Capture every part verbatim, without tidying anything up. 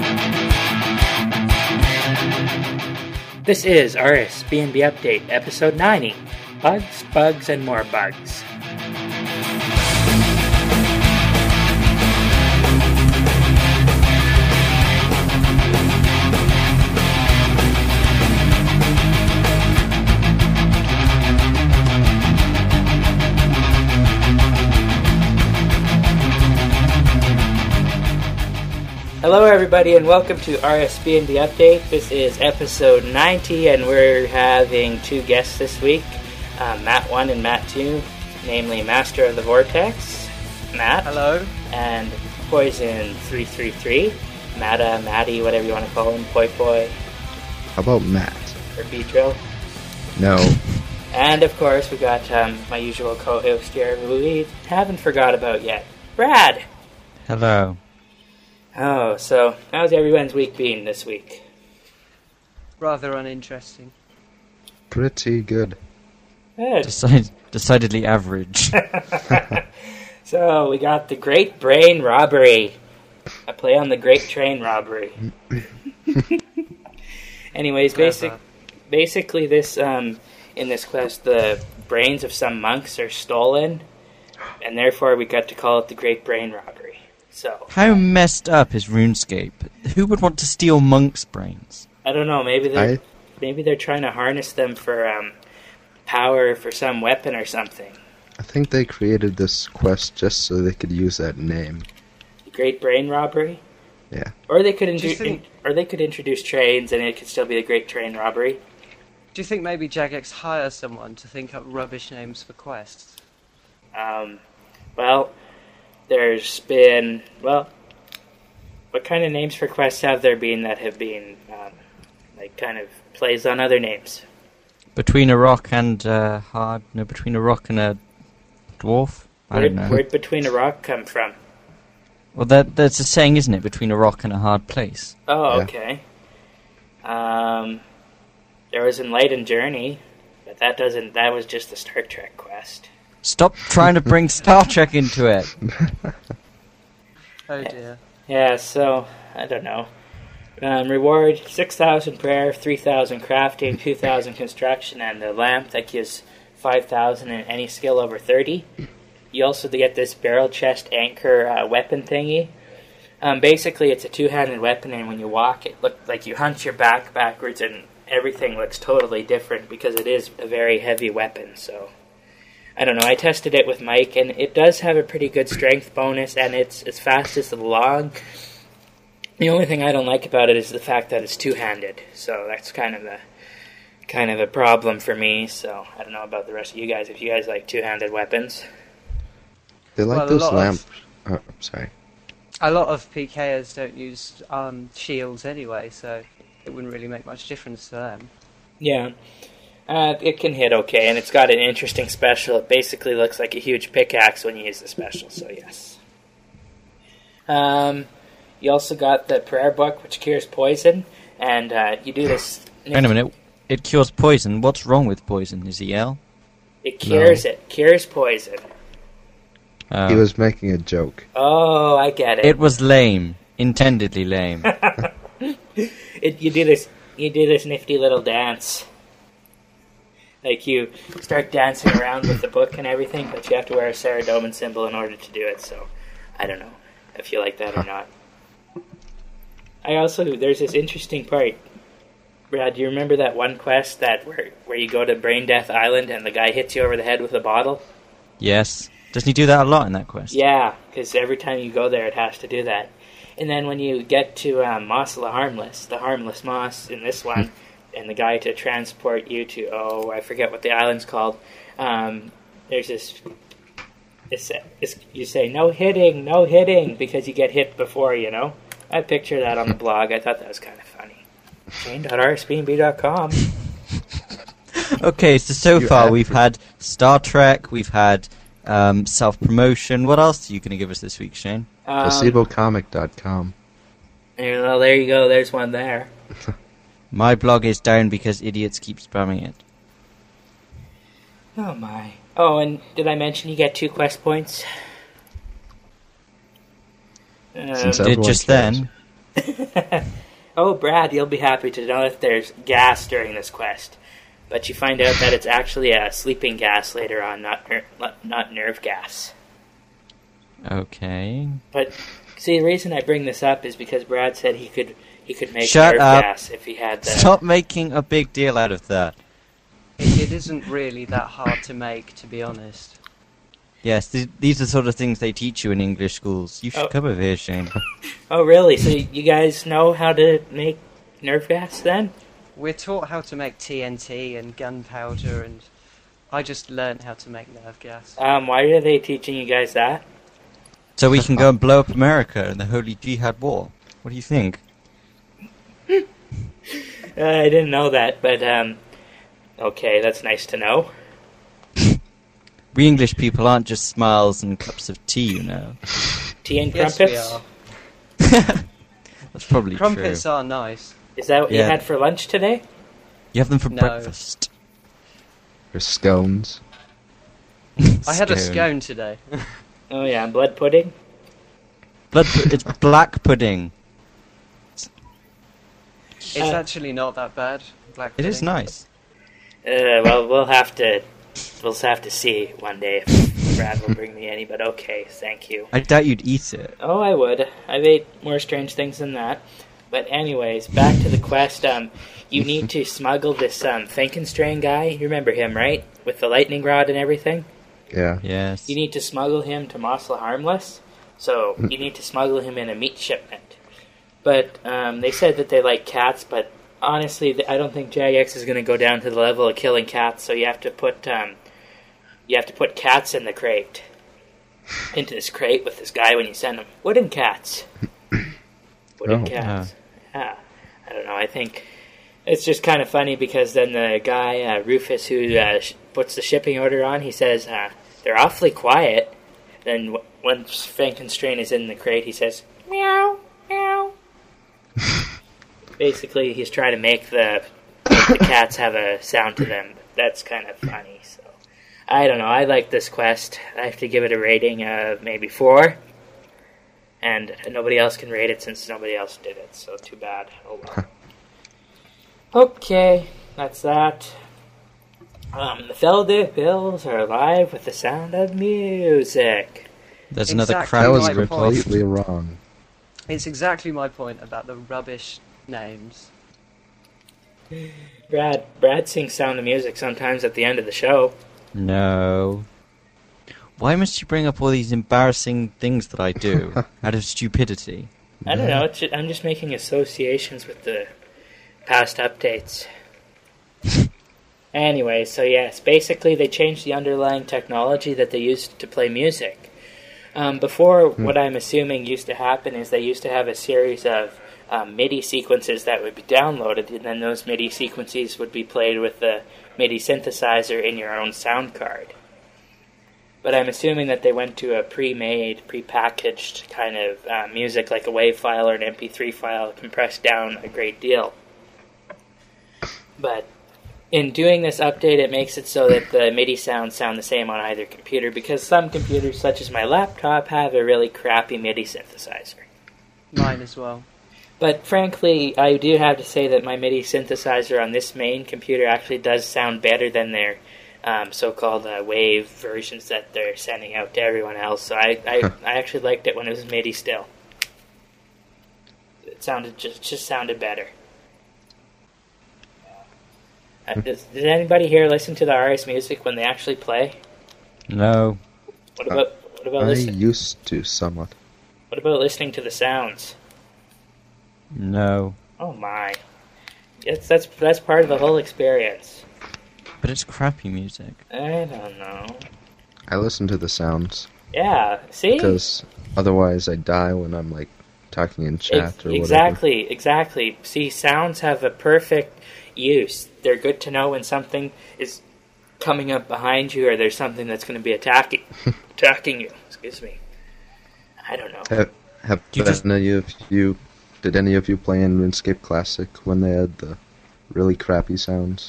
This is R S B N B Update, Episode ninety, Bugs, Bugs, and More Bugs. Hello everybody and welcome to R S B N B Update. This is episode ninety and we're having two guests this week, uh, Matt one and Matt two, namely Master of the Vortex, Matt. Hello. And Poison three three three, Matta, Matty, whatever you want to call him, Poi Poi. How about Matt? Or Beatro. No. And of course we got um, my usual co-host here who we haven't forgot about yet, Brad. Hello. Oh, so how's everyone's week been this week? Rather uninteresting. Pretty good. Good. Decid- decidedly average. So, we got the Great Brain Robbery. A play on the Great Train Robbery. Anyways, basic, basically this, um, in this quest, the brains of some monks are stolen, and therefore we got to call it the Great Brain Robbery. So, how messed up is RuneScape? Who would want to steal monks' brains? I don't know, maybe they're, I... maybe they're trying to harness them for um, power for some weapon or something. I think they created this quest just so they could use that name. The Great Brain Robbery? Yeah. Or they could Do you introduce, think- or they could introduce trains and it could still be the Great Train Robbery. Do you think maybe Jagex hires someone to think up rubbish names for quests? Um, well, there's been, well, what kind of names for quests have there been that have been, um, like, kind of plays on other names? Between a rock and a hard... No, between a rock and a dwarf? I Where, don't know. where'd Between a Rock come from? Well, that, that's a saying, isn't it? Between a rock and a hard place. Oh, Yeah. okay. Um, there was Enlightened Journey, but that doesn't, that was just the Star Trek quest. Stop trying to bring Star Trek into it! Oh dear. Yeah, so, I don't know. Um, reward, six thousand prayer, three thousand crafting, two thousand construction, and a lamp that gives five thousand in any skill over thirty. You also get this barrel chest anchor uh, weapon thingy. Um, basically, it's a two-handed weapon, and when you walk, it looks like you hunch your back backwards, and everything looks totally different because it is a very heavy weapon, so... I don't know, I tested it with Mike, and it does have a pretty good strength bonus, and it's as fast as the log. The only thing I don't like about it is the fact that it's two-handed, so that's kind of a kind of a problem for me, so I don't know about the rest of you guys, if you guys like two-handed weapons. They like Well, a those lot of- lamps. Oh, sorry. A lot of P Kers don't use um, shields anyway, so it wouldn't really make much difference to them. Yeah, uh, it can hit okay, and it's got an interesting special. It basically looks like a huge pickaxe when you use the special, so yes. Um, you also got the prayer book, which cures poison, and uh, you do this... Wait a minute. It cures poison. What's wrong with poison? Is he ill? It cures No. it. Cures poison. Uh, He was making a joke. Oh, I get it. It was lame. Intendedly lame. it you do this you do this nifty little dance. Like you start dancing around with the book and everything, but you have to wear a Saradomin symbol in order to do it, so I don't know if you like that or not. I also there's this interesting part. Brad, do you remember that one quest that where where you go to Brain Death Island and the guy hits you over the head with a bottle? Yes. Doesn't he do that a lot in that quest? Yeah, because every time you go there, it has to do that. And then when you get to um, Moss the Harmless, the Harmless Moss in this one, and the guy to transport you to, oh, I forget what the island's called, um, there's this, this, this, you say, no hitting, no hitting, because you get hit before, you know? I pictured that on the blog. I thought that was kind of funny. Shane dot r s b n b dot com. Okay, so so You far have we've to- had Star Trek, we've had um, self-promotion. What else are you going to give us this week, Shane? Um, placebo comic dot com. and, well, there you go. There's one there. My blog is down because idiots keep spamming it. Oh, my. Oh, and did I mention you get two quest points? Um, Since Did everyone just cares. then. Oh, Brad, you'll be happy to know that there's gas during this quest. But you find out that it's actually a sleeping gas later on, not ner- not nerve gas. Okay. But see, the reason I bring this up is because Brad said he could he could make Shut nerve up. gas if he had the. Stop making a big deal out of that. It, it isn't really that hard to make, to be honest. Yes, th- these are the sort of things they teach you in English schools. You should Oh. come over here, Shane. Oh, really? So you guys know how to make nerve gas then? We're taught how to make T N T and gunpowder, and I just learned how to make nerve gas. Um, why are they teaching you guys that? So we can go and blow up America in the Holy Jihad War. What do you think? Uh, I didn't know that, but um, okay, that's nice to know. We English people aren't just smiles and cups of tea, you know. Tea and Yes, crumpets? we are. That's probably Crumpets true. are nice. Is that what you Yeah. had for lunch today? You have them for No. breakfast. Or scones. I had a scone today. Oh yeah, blood pudding? Blood. pu- It's black pudding. It's Uh, actually not that bad. Black It is pudding. nice. Uh, well, we'll have to, we'll have to see one day if Brad will bring me any, but okay, thank you. I doubt you'd eat it. Oh, I would. I've ate more strange things than that. But anyways, back to the quest. Um, you need to smuggle this um, Frankenstrain guy. You remember him, right? With the lightning rod and everything? Yeah. Yes. You need to smuggle him to Mossel Harmless. So you need to smuggle him in a meat shipment. But um, they said that they like cats, but honestly, th- I don't think Jagex is going to go down to the level of killing cats. So you have to put um, you have to put cats in the crate, into this crate with this guy when you send them. Wooden cats. Wooden Oh. cats. Yeah. I don't know. I think it's just kind of funny because then the guy uh, Rufus who uh, sh- puts the shipping order on, he says uh, they're awfully quiet. Then w- once Frankenstrain is in the crate, he says meow meow. Basically, he's trying to make the make the cats have a sound to them. That's kind of funny. So I don't know. I like this quest. I have to give it a rating of maybe four. And nobody else can rate it since nobody else did it, so too bad. Oh well. Okay, that's that. Um, the Philadelphia Bills are alive with the sound of music. There's another Exactly. crap That was Right point. completely wrong. It's exactly my point about the rubbish names. Brad, Brad sings Sound of Music sometimes at the end of the show. No. Why must you bring up all these embarrassing things that I do out of stupidity? I don't know. It's ju- I'm just making associations with the past updates. Anyway, so yes, basically they changed the underlying technology that they used to play music. Um, before, what I'm assuming used to happen is they used to have a series of um, MIDI sequences that would be downloaded, and then those MIDI sequences would be played with the MIDI synthesizer in your own sound card. But I'm assuming that they went to a pre-made, pre-packaged kind of uh, music, like a WAV file or an M P three file, compressed down a great deal. But in doing this update, it makes it so that the MIDI sounds sound the same on either computer, because some computers, such as my laptop, have a really crappy MIDI synthesizer. Mine as well. But frankly, I do have to say that my MIDI synthesizer on this main computer actually does sound better than their um, so-called uh, WAV versions that they're sending out to everyone else. So I, I, I actually liked it when it was MIDI still. It sounded just just sounded better. Uh, does, does anybody here listen to the R S music when they actually play? No. What about what about I listening? used to somewhat. What about listening to the sounds? No. Oh my! Yes, that's that's part of the whole experience. But it's crappy music. I don't know. I listen to the sounds Yeah, see? because otherwise I die when I'm like talking in chat Ex- or whatever. exactly, exactly. See, sounds have a perfect use. They're good to know when something is coming up behind you, or there's something that's going to be attacking attacking you. Excuse me. I don't know. Have, have You just- any of you? Did any of you play in RuneScape Classic when they had the really crappy sounds?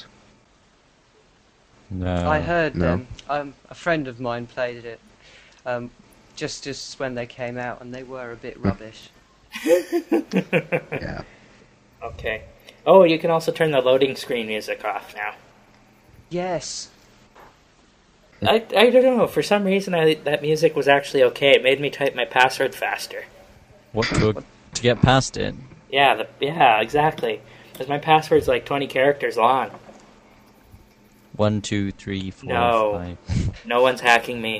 No. I heard no. them. Um, a friend of mine played it um, just just when they came out, and they were a bit rubbish. Yeah. Okay. Oh, you can also turn the loading screen music off now. Yes. I, I don't know. For some reason, I, that music was actually okay. It made me type my password faster. What to, to get past it? Yeah, the, yeah, exactly. Because my password's like twenty characters long. One, two, three, four, No. five. No one's hacking me.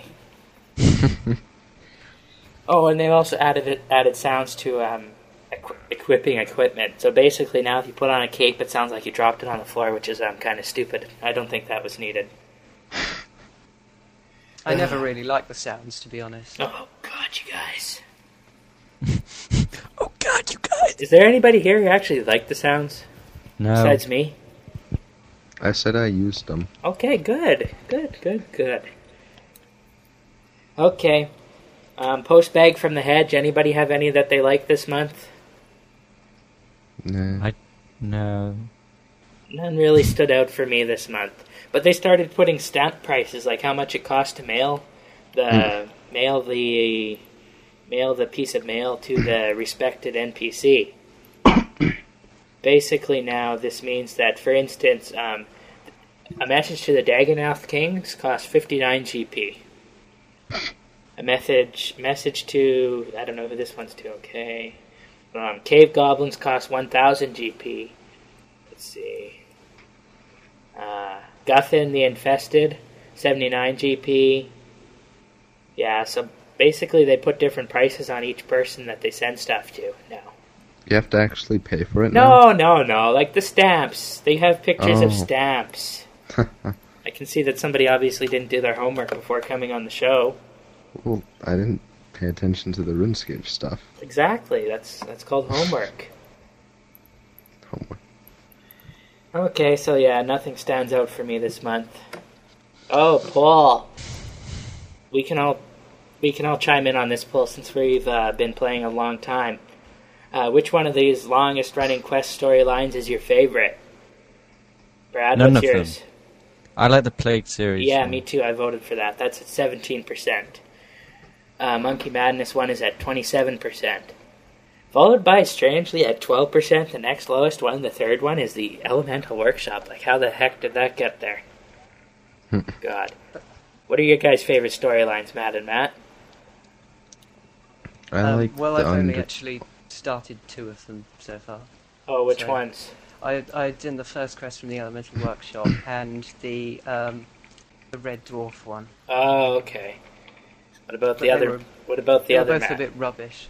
Oh, and they also added it, added sounds to um, equi- equipping equipment. So basically, now if you put on a cape, it sounds like you dropped it on the floor, which is um, kind of stupid. I don't think that was needed. I never really liked the sounds, to be honest. Oh God, you guys! Oh God, you guys! Is there anybody here who actually liked the sounds No. besides me? I said I used them. Okay, good, good, good, good. Okay. Um, post bag from the hedge. Anybody have any that they like this month? Nah. I no. None really stood out for me this month. But they started putting stamp prices, like how much it costs to mail the mail the mail the piece of mail to the respected N P C. Basically, now this means that, for instance, um, a message to the Dagonoth Kings costs fifty-nine G P. A message message to, I don't know who this one's to. Okay, um, Cave Goblins cost one thousand G P. Let's see. Uh, Guthin the Infested, seventy-nine G P. Yeah, so basically they put different prices on each person that they send stuff to now. You have to actually pay for it now? No, no, no. Like the stamps. They have pictures of Oh. stamps. I can see that somebody obviously didn't do their homework before coming on the show. Well, I didn't pay attention to the RuneScape stuff. Exactly. That's that's called homework. Homework. Okay, so yeah, nothing stands out for me this month. Oh, Paul. We can all we can all chime in on this, Paul, since we've uh, been playing a long time. Uh, which one of these longest-running quest storylines is your favorite? Brad, None what's of yours? them. I like the Plague series. Yeah, one. me too. I voted for that. That's at seventeen percent. Uh, Monkey Madness one is at twenty-seven percent. Followed by, strangely, at twelve percent, the next lowest one, the third one, is the Elemental Workshop. Like, how the heck did that get there? God. What are your guys' favorite storylines, Matt and Matt? I Um, like well, the I've only under- actually started two of them so far. Oh, which So- ones? I I did the first quest from the Elemental Workshop and the um, the Red Dwarf one. Oh, okay. What about But the they other? were- What about the They're other both a Matt? bit rubbish.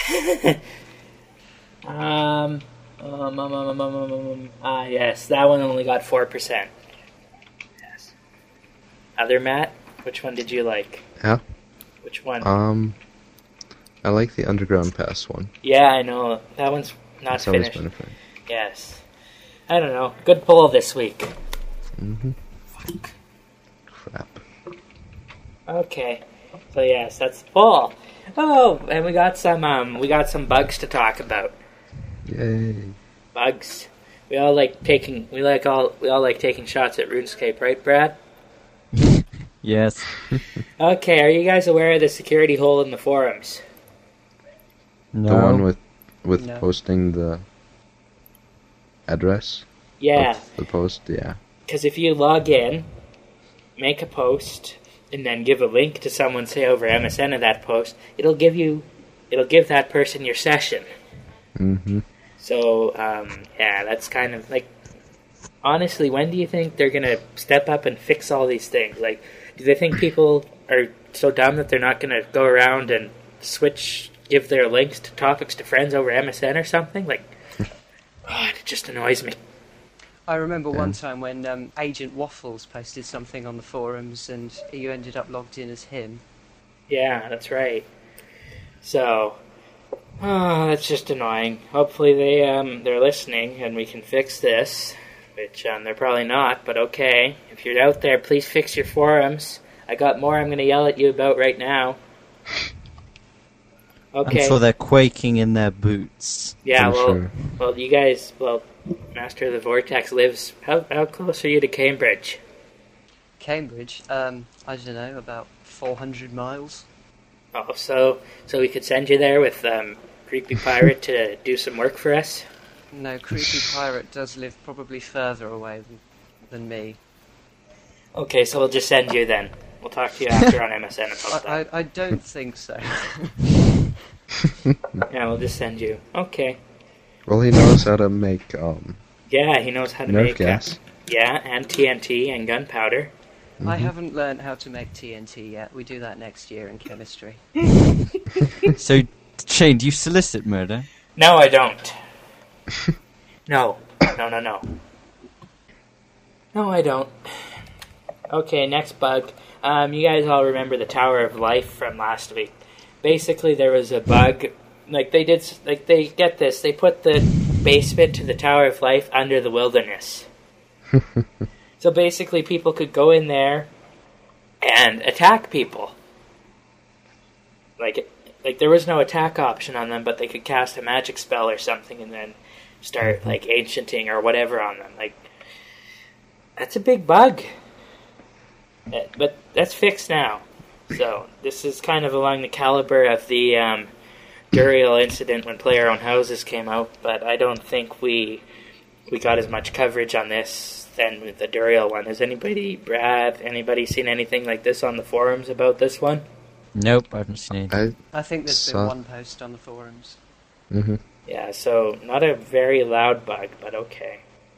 um, um, um, um, um, um, um, um, ah, yes, that one only got four percent. Yes. Other Matt, which one did you like? Yeah. Which one? Um, I like the Underground Pass one. Yeah, I know. That one's not It's always finished. been a thing. Yes. I don't know. Good poll this week. Mm-hmm. Crap. Okay. So yes, that's the poll. Oh, and we got some um we got some bugs to talk about. Yay. Bugs. We all like taking we like all we all like taking shots at RuneScape, right, Brad? Yes. Okay, are you guys aware of the security hole in the forums? No. The one with with No. posting the address Yeah, of the post, yeah. because if you log in, make a post, and then give a link to someone, say over M S N of that post, it'll give you, it'll give that person your session. Mm-hmm. So, um, yeah, that's kind of like, honestly, when do you think they're gonna step up and fix all these things? Like, do they think people are so dumb that they're not gonna go around and switch, give their links to topics to friends over M S N or something? Like, oh, it just annoys me. I remember Yeah. one time when um, Agent Waffles posted something on the forums and you ended up logged in as him. Yeah, that's right. So, oh, that's just annoying. Hopefully they um they're listening and we can fix this, which um they're probably not. But okay, if you're out there, please fix your forums. I got more I'm going to yell at you about right now. Okay. I'm sure they're quaking in their boots. Yeah. I'm Well, sure. well, you guys. Well, Master of the Vortex lives. How how close are you to Cambridge? Cambridge, um, I don't know, about four hundred miles. Oh, so so we could send you there with um creepy pirate to do some work for us? No, Creepy Pirate does live probably further away than, than me. Okay, so we'll just send you then. We'll talk to you after on M S N about I, that. I, I don't think so. Yeah, we'll just send you. Okay. Well, he knows how to make um, Yeah, he knows how to Nerf make... uh, gas. yeah, and T N T and gunpowder. I haven't learned how to make T N T yet. We do that next year in chemistry. So, Shane, do you solicit murder? No, I don't. No. No, no, no. No, I don't. Okay, next bug. Um, you guys all remember the Tower of Life from last week. Basically, there was a bug. Like, they did... Like, they... Get this. They put the basement to the Tower of Life under the wilderness. So basically, people could go in there and attack people. Like, like there was no attack option on them, but they could cast a magic spell or something and then start, like, ancienting or whatever on them. Like, that's a big bug. Uh, But that's fixed now. So, this is kind of along the caliber of the um, Duriel incident when Player Own Houses came out, but I don't think we we got as much coverage on this than with the Duriel one. Has anybody, Brad, anybody seen anything like this on the forums about this one? Nope, I haven't seen it. I I think there's So- been one post on the forums. hmm Yeah, so not a very loud bug, but okay.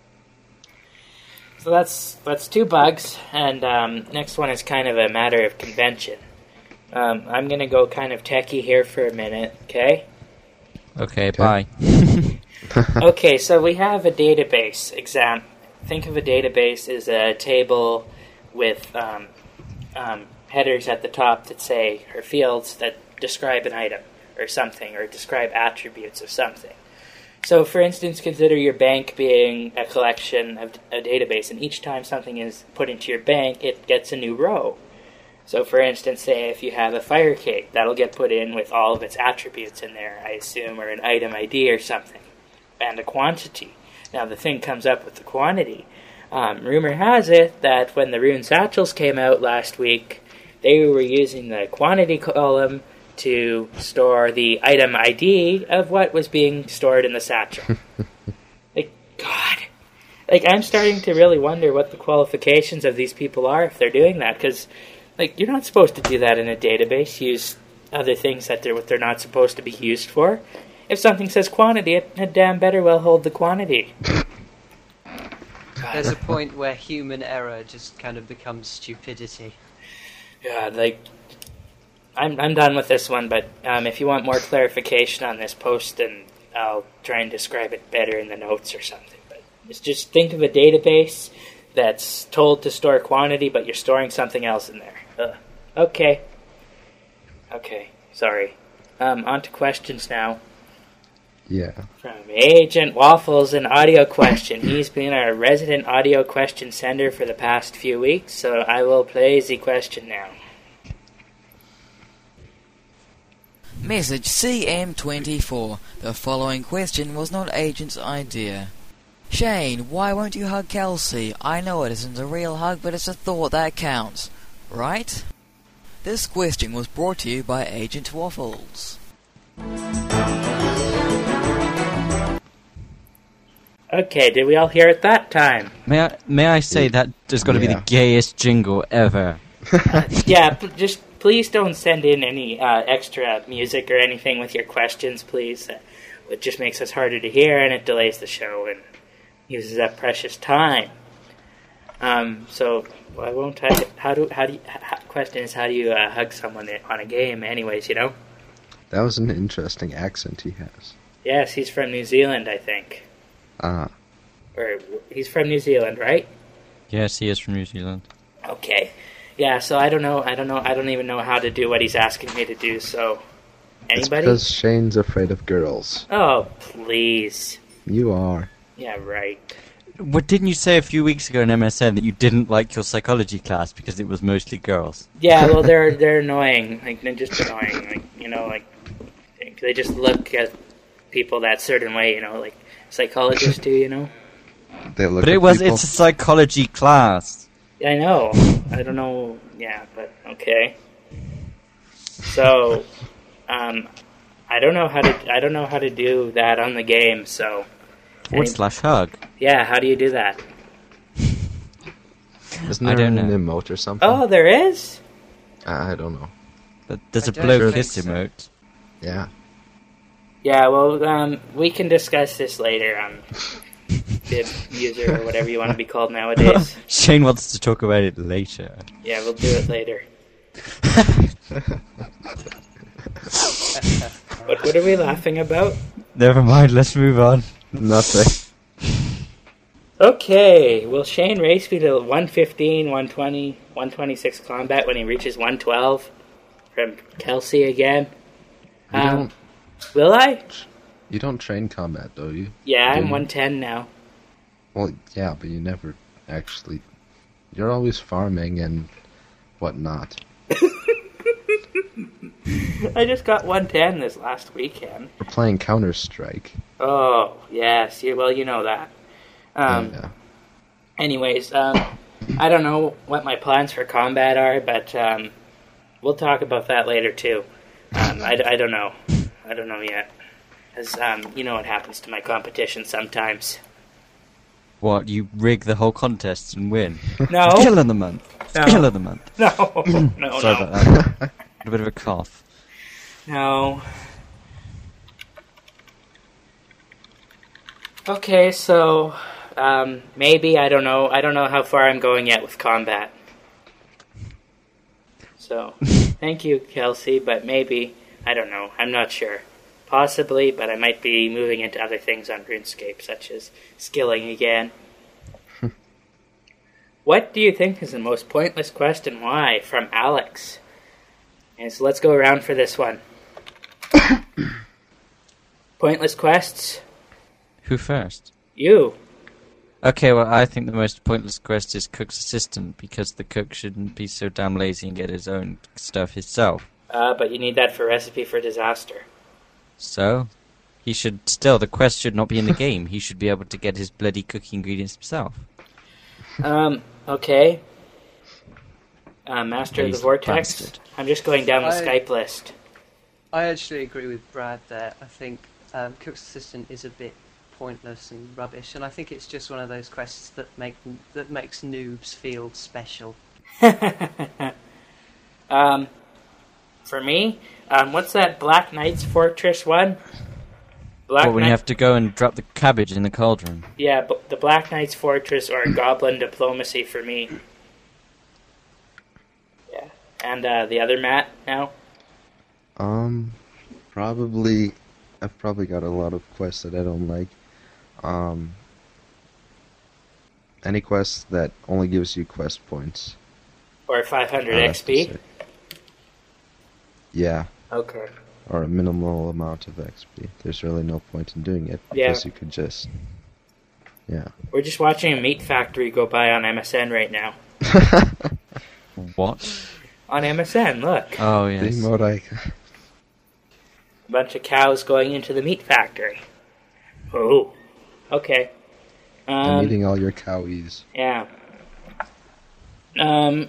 So that's that's two bugs, and um, next one is kind of a matter of convention. Um, I'm going to go kind of techie here for a minute, okay? Okay, Okay. bye. Okay, so we have a database exam. Think of a database as a table with um, um, headers at the top that say, or fields that describe an item or something, or describe attributes of something. So, for instance, consider your bank being a collection of a database, and each time something is put into your bank, it gets a new row. So, for instance, say if you have a fire cake, that'll get put in with all of its attributes in there, I assume, or an item I D or something, and a quantity. Now, the thing comes up with the quantity. Um, rumor has it that when the Rune Satchels came out last week, they were using the quantity column to store the item I D of what was being stored in the satchel. Like, God. Like, I'm starting to really wonder what the qualifications of these people are if they're doing that, because, like, you're not supposed to do that in a database, use other things that they're what they're not supposed to be used for. If something says quantity, it had damn better well hold the quantity. There's a point where human error just kind of becomes stupidity. God, like, I'm I'm done with this one, but um, if you want more clarification on this post, then I'll try and describe it better in the notes or something. But it's just think of a database that's told to store quantity, but you're storing something else in there. Ugh. Okay. Okay, sorry. Um, on to questions now. Yeah. From Agent Waffles, an audio question. He's been our resident audio question sender for the past few weeks, so I will play the question now. Message C M twenty-four. The following question was not Agent's idea. Shane, why won't you hug Kelsey? I know it isn't a real hug, but it's a thought that counts. Right? This question was brought to you by Agent Waffles. Okay, did we all hear it that time? May I, may I say that there's got to be Yeah. the gayest jingle ever. Yeah, p- just please don't send in any uh, extra music or anything with your questions, please. Uh, it just makes us harder to hear, and it delays the show and uses up precious time. Um, so I won't. How do how do how do you, h- question is how do you uh, hug someone on a game? Anyways, you know. That was an interesting accent he has. Yes, he's from New Zealand, I think. Ah. Or he's from New Zealand, right? Yes, he is from New Zealand. Okay. Yeah, so I don't know. I don't know. I don't even know how to do what he's asking me to do. So, It's anybody? because Shane's afraid of girls. Oh, please. You are. Yeah, right. What didn't you say a few weeks ago in M S N that you didn't like your psychology class because it was mostly girls? Yeah, well, they're they're annoying. Like they're just annoying. Like you know, like they just look at people that certain way. You know, like psychologists do. You know. They look But at it was, people. it's a psychology class. I know. I don't know. Yeah, but okay. So, um, I don't know how to. I don't know how to do that on the game. So. Forward Any- slash hug. Yeah. How do you do that? Isn't I there don't an know. emote or something? Oh, there is. I I don't know. But there's I a don't blow think kiss so. emote. Yeah. Yeah. Well, um, we can discuss this later on Bib user or whatever you want to be called nowadays. Shane wants to talk about it later. Yeah, we'll do it later. What What are we laughing about? Never mind, let's move on. Nothing. Okay, will Shane race me to one fifteen, one twenty, one twenty-six combat when he reaches one twelve from Kelsey again? You Um, don't. will I? You don't train combat, do you? Yeah, I'm Mm. one ten now. Well, yeah, but you never actually. You're always farming and whatnot. I just got one ten this last weekend. We're playing Counter Strike. Oh, yes. You, well, you know that. Um, yeah. Anyways, um, I don't know what my plans for combat are, but um, we'll talk about that later, too. Um, I, I don't know. I don't know yet. As um, you know what happens to my competition sometimes. What, you rig the whole contest and win? No. Kill of the month. No. Kill of the month. No. No, Sorry no. about that. A bit of a cough. No. Okay, so um, maybe I don't know. I don't know how far I'm going yet with combat. So, thank you, Kelsey, but maybe I don't know. I'm not sure. Possibly, but I might be moving into other things on RuneScape, such as skilling again. What do you think is the most pointless quest and why? From Alex. And so let's go around for this one. Pointless quests? Who first? You. Okay, well, I think the most pointless quest is Cook's assistant, because the cook shouldn't be so damn lazy and get his own stuff himself. Uh, but you need that for Recipe for Disaster. So, he should still, the quest should not be in the game. He should be able to get his bloody cooking ingredients himself. Um, okay. Uh, Master of the Lazy Vortex. bastard. I'm just going down the I- Skype list. I actually agree with Brad there. I think um, Cook's Assistant is a bit pointless and rubbish, and I think it's just one of those quests that make that makes noobs feel special. um, for me, um, what's that Black Knight's Fortress one? Black But when you Knight- have to go and drop the cabbage in the cauldron. Yeah, but the Black Knight's Fortress or Goblin Diplomacy for me. Yeah. And uh, the other Matt now? Um, probably. I've probably got a lot of quests that I don't like. Um, any quest that only gives you quest points. Or five hundred I'll have X to P? say. Yeah, Okay. or a minimal amount of X P. There's really no point in doing it Yeah. because you could just. Yeah. We're just watching a meat factory go by on M S N right now. What? On M S N, look. Oh, The yes. emote I. A bunch of cows going into the meat factory. Oh. Okay. I'm Um, eating all your cowies. yeah. Um,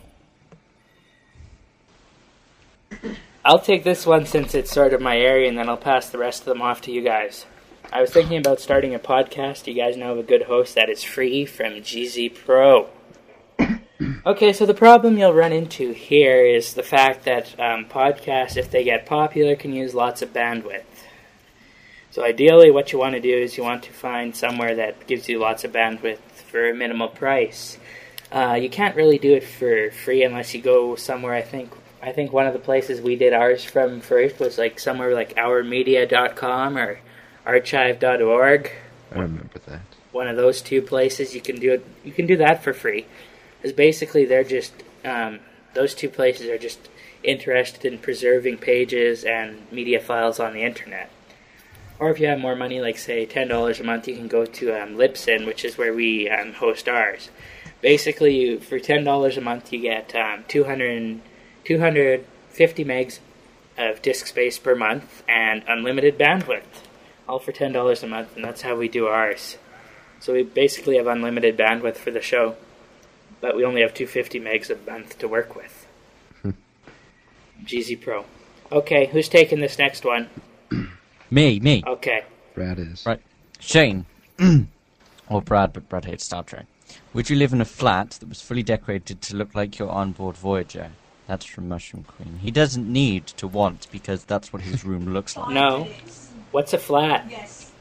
I'll take this one since it's sort of my area, and then I'll pass the rest of them off to you guys. I was thinking about starting a podcast. You guys know of a good host that is free from G Z Pro. Okay, so the problem you'll run into here is the fact that um, podcasts, if they get popular, can use lots of bandwidth. So ideally what you want to do is you want to find somewhere that gives you lots of bandwidth for a minimal price. Uh, you can't really do it for free unless you go somewhere. I think I think one of the places we did ours from first was like somewhere like our media dot com or archive dot org. I remember that. One of those two places you can do it. You can do that for free. Because basically they're just um, those two places are just interested in preserving pages and media files on the internet. Or if you have more money, like say ten dollars a month, you can go to um, Libsyn, which is where we um, host ours. Basically, you, for ten dollars a month, you get um, two hundred, two hundred fifty megs of disk space per month and unlimited bandwidth, all for ten dollars a month, and that's how we do ours. So we basically have unlimited bandwidth for the show, but we only have two hundred fifty megs a month to work with. G Z Pro. Okay, who's taking this next one? Me, me. Okay. Brad is. Right. Shane. Or Brad, but Brad hates Star Trek. Would you live in a flat that was fully decorated to look like your onboard Voyager? That's from Mushroom Queen. He doesn't need to want, because that's what his room looks like. No. What's a flat? Yes.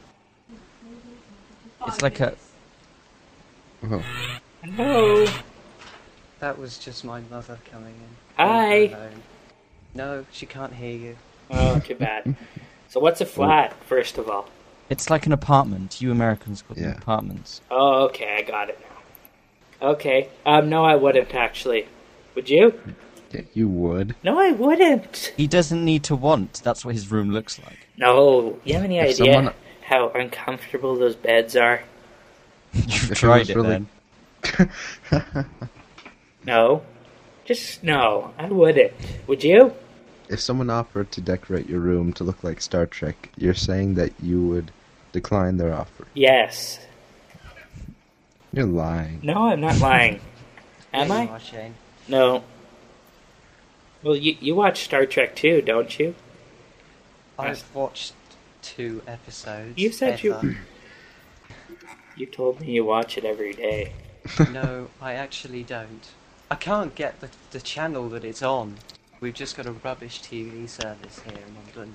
It's like a... Oh. No. That was just my mother coming in. Hi. Leave her alone. No, she can't hear you. Oh, too bad. So what's a flat, first of all? It's like an apartment. You Americans call them Yeah. apartments. Oh, okay, I got it now. Okay. Um, no, I wouldn't, actually. Would you? Yeah, you would. No, I wouldn't. He doesn't need to want. That's what his room looks like. No. You have any If idea someone- how uncomfortable those beds are? You've it tried was it really- then. No. Just no. I wouldn't. Would you? If someone offered to decorate your room to look like Star Trek, you're saying that you would decline their offer. Yes. You're lying. No, I'm not lying. Am There I? you are, Shane. No. Well, you you watch Star Trek too, don't you? I've watched two episodes. You said you- ever. You told me you watch it every day. No, I actually don't. I can't get the, the channel that it's on. We've just got a rubbish T V service here in England.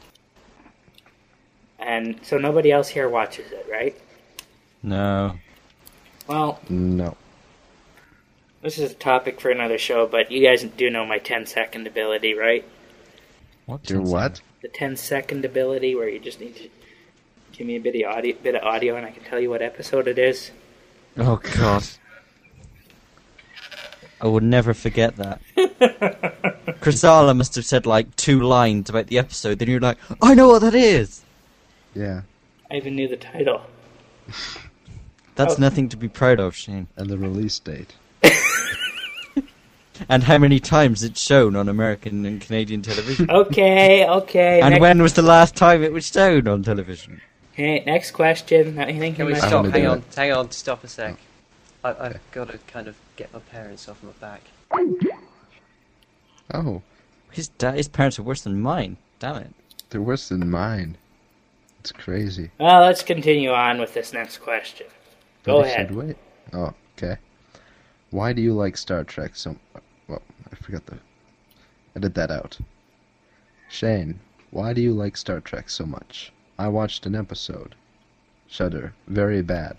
And so nobody else here watches it, right? No. Well, No. this is a topic for another show, but you guys do know my ten second ability, right? What? You're what? The ten second ability where you just need to give me a bit of audio, bit of audio and I can tell you what episode it is. Oh, God. I would never forget that. Chrysala must have said, like, two lines about the episode, then you're like, I know what that is! Yeah. I even knew the title. That's Oh. nothing to be proud of, Shane. And the release date. And how many times it's shown on American and Canadian television. Okay, okay. And next, when was the last time it was shown on television? hey, next question. I think Can you we might- I stop? wanna Hang do on, it. hang on, stop a sec. I, I've Okay. got to kind of get my parents off my back. Oh, His da- his parents are worse than mine. Damn it. they're worse than mine. It's crazy. Well, let's continue on with this next question. Go But I ahead. should wait. Oh, okay. Why do you like Star Trek so... Well, I forgot the... Edit that out. Shane, why do you like Star Trek so much? I watched an episode. Shudder. Very bad.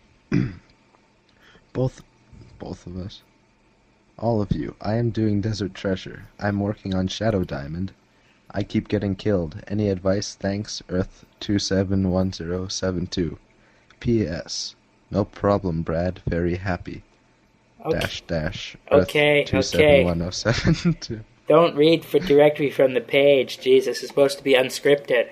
both... Both of us. All of you. I am doing Desert Treasure. I'm working on Shadow Diamond. I keep getting killed. Any advice? Thanks, Earth two seven one zero seven two. P S. No problem, Brad. Very happy. Okay. Dash dash. Okay, Earth two okay. seven one zero seven two. Don't read for directly from the page. Jesus, it's supposed to be unscripted.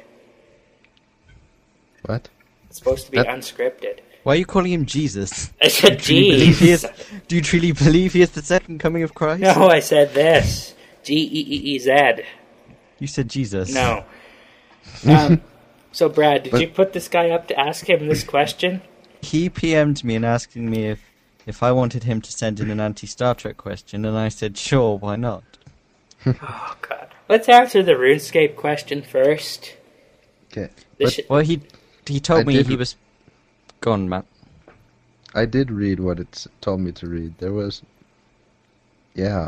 What? It's supposed to be That- unscripted. Why are you calling him Jesus? I said, Do you believe he is, jeez. do you truly believe he is the second coming of Christ? No, I said this. G E E E Z. You said Jesus. No. Um, so, Brad, did But- you put this guy up to ask him this question? He P M'd me and asking me if, if I wanted him to send in an anti-Star Trek question, and I said, sure, why not? Oh, God. Let's answer the RuneScape question first. Okay. This But sh- Well, he he told I me did- he was... Go on, Matt. I did read what it s- told me to read. There was... Yeah.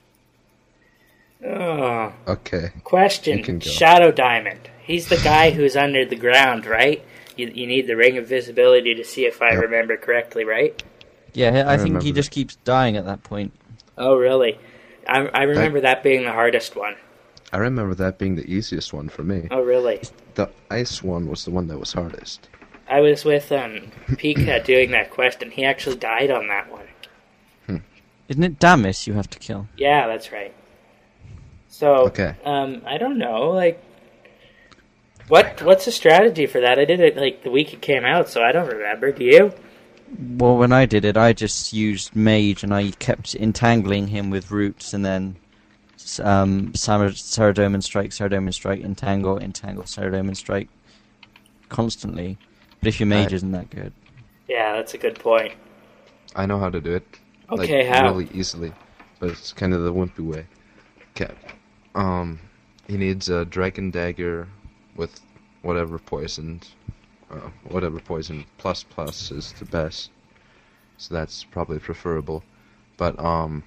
oh. Okay. Question. You can go. Shadow Diamond. He's the guy who's under the ground, right? You, you need the Ring of Visibility to see if I Yep. remember correctly, right? Yeah, I, I think he remember just keeps dying at that point. Oh, really? I, I remember that being the hardest one. I remember that being the easiest one for me. Oh, really? The ice one was the one that was hardest. I was with um, Pika doing that quest, and he actually died on that one. Isn't it Damis you have to kill? Yeah, that's right. So, Okay. um, I don't know, like, what what's the strategy for that? I did it, like, the week it came out, so I don't remember. Do you? Well, when I did it, I just used Mage, and I kept entangling him with roots, and then um, Sar- Saradomin Strike, Saradomin Strike, Entangle, Entangle, Saradomin Strike, constantly. But if your Mage Right. isn't that good... Yeah, that's a good point. I know how to do it. Okay, like, how? Really easily. But it's kind of the wimpy way. Okay. Um, he needs a dragon dagger with whatever poisoned, uh, whatever poison plus plus is the best. So that's probably preferable. But um,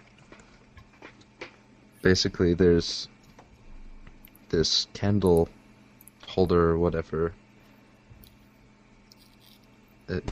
basically there's this candle holder, or whatever. It,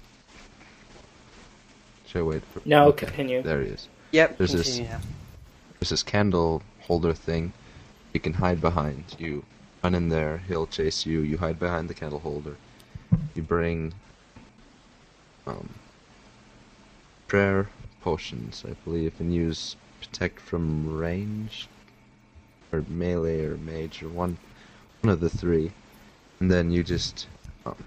should I wait for? No, okay, continue. There he is. Yep, There's this- continue now. There's this candle holder thing you can hide behind. You run in there, he'll chase you, you hide behind the candle holder. You bring um, prayer potions, I believe, and use protect from range, or melee, or mage, or one, one of the three. And then you just, um,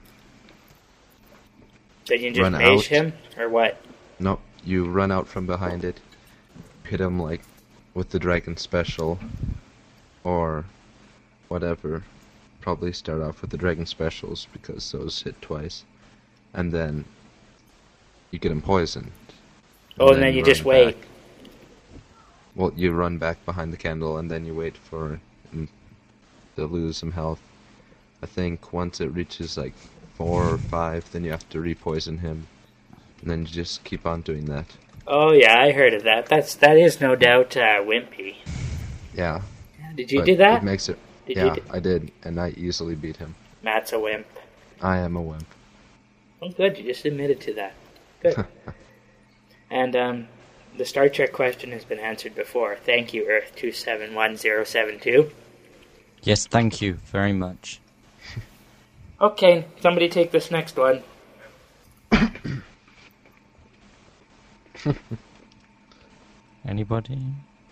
Then you just Run mage out. him, or what? no, you run out from behind it, hit him like with the dragon special, or whatever. Probably start off with the dragon specials because those hit twice, and then you get him poisoned. Oh, and then you run just wait. back. Well, you run back behind the candle, and then you wait for him to lose some health. I think once it reaches like four or five, then you have to re-poison him, and then you just keep on doing that. Oh yeah, I heard of that. That's that is no doubt uh, wimpy. Yeah. Did you but do that? It makes it. Did yeah, you do- I did, and I easily beat him. Matt's a wimp. I am a wimp. Oh, good. You just admitted to that. Good. And um, the Star Trek question has been answered before. Thank you, Earth two seven one zero seven two. Yes, thank you very much. Okay, somebody take this next one. Anybody?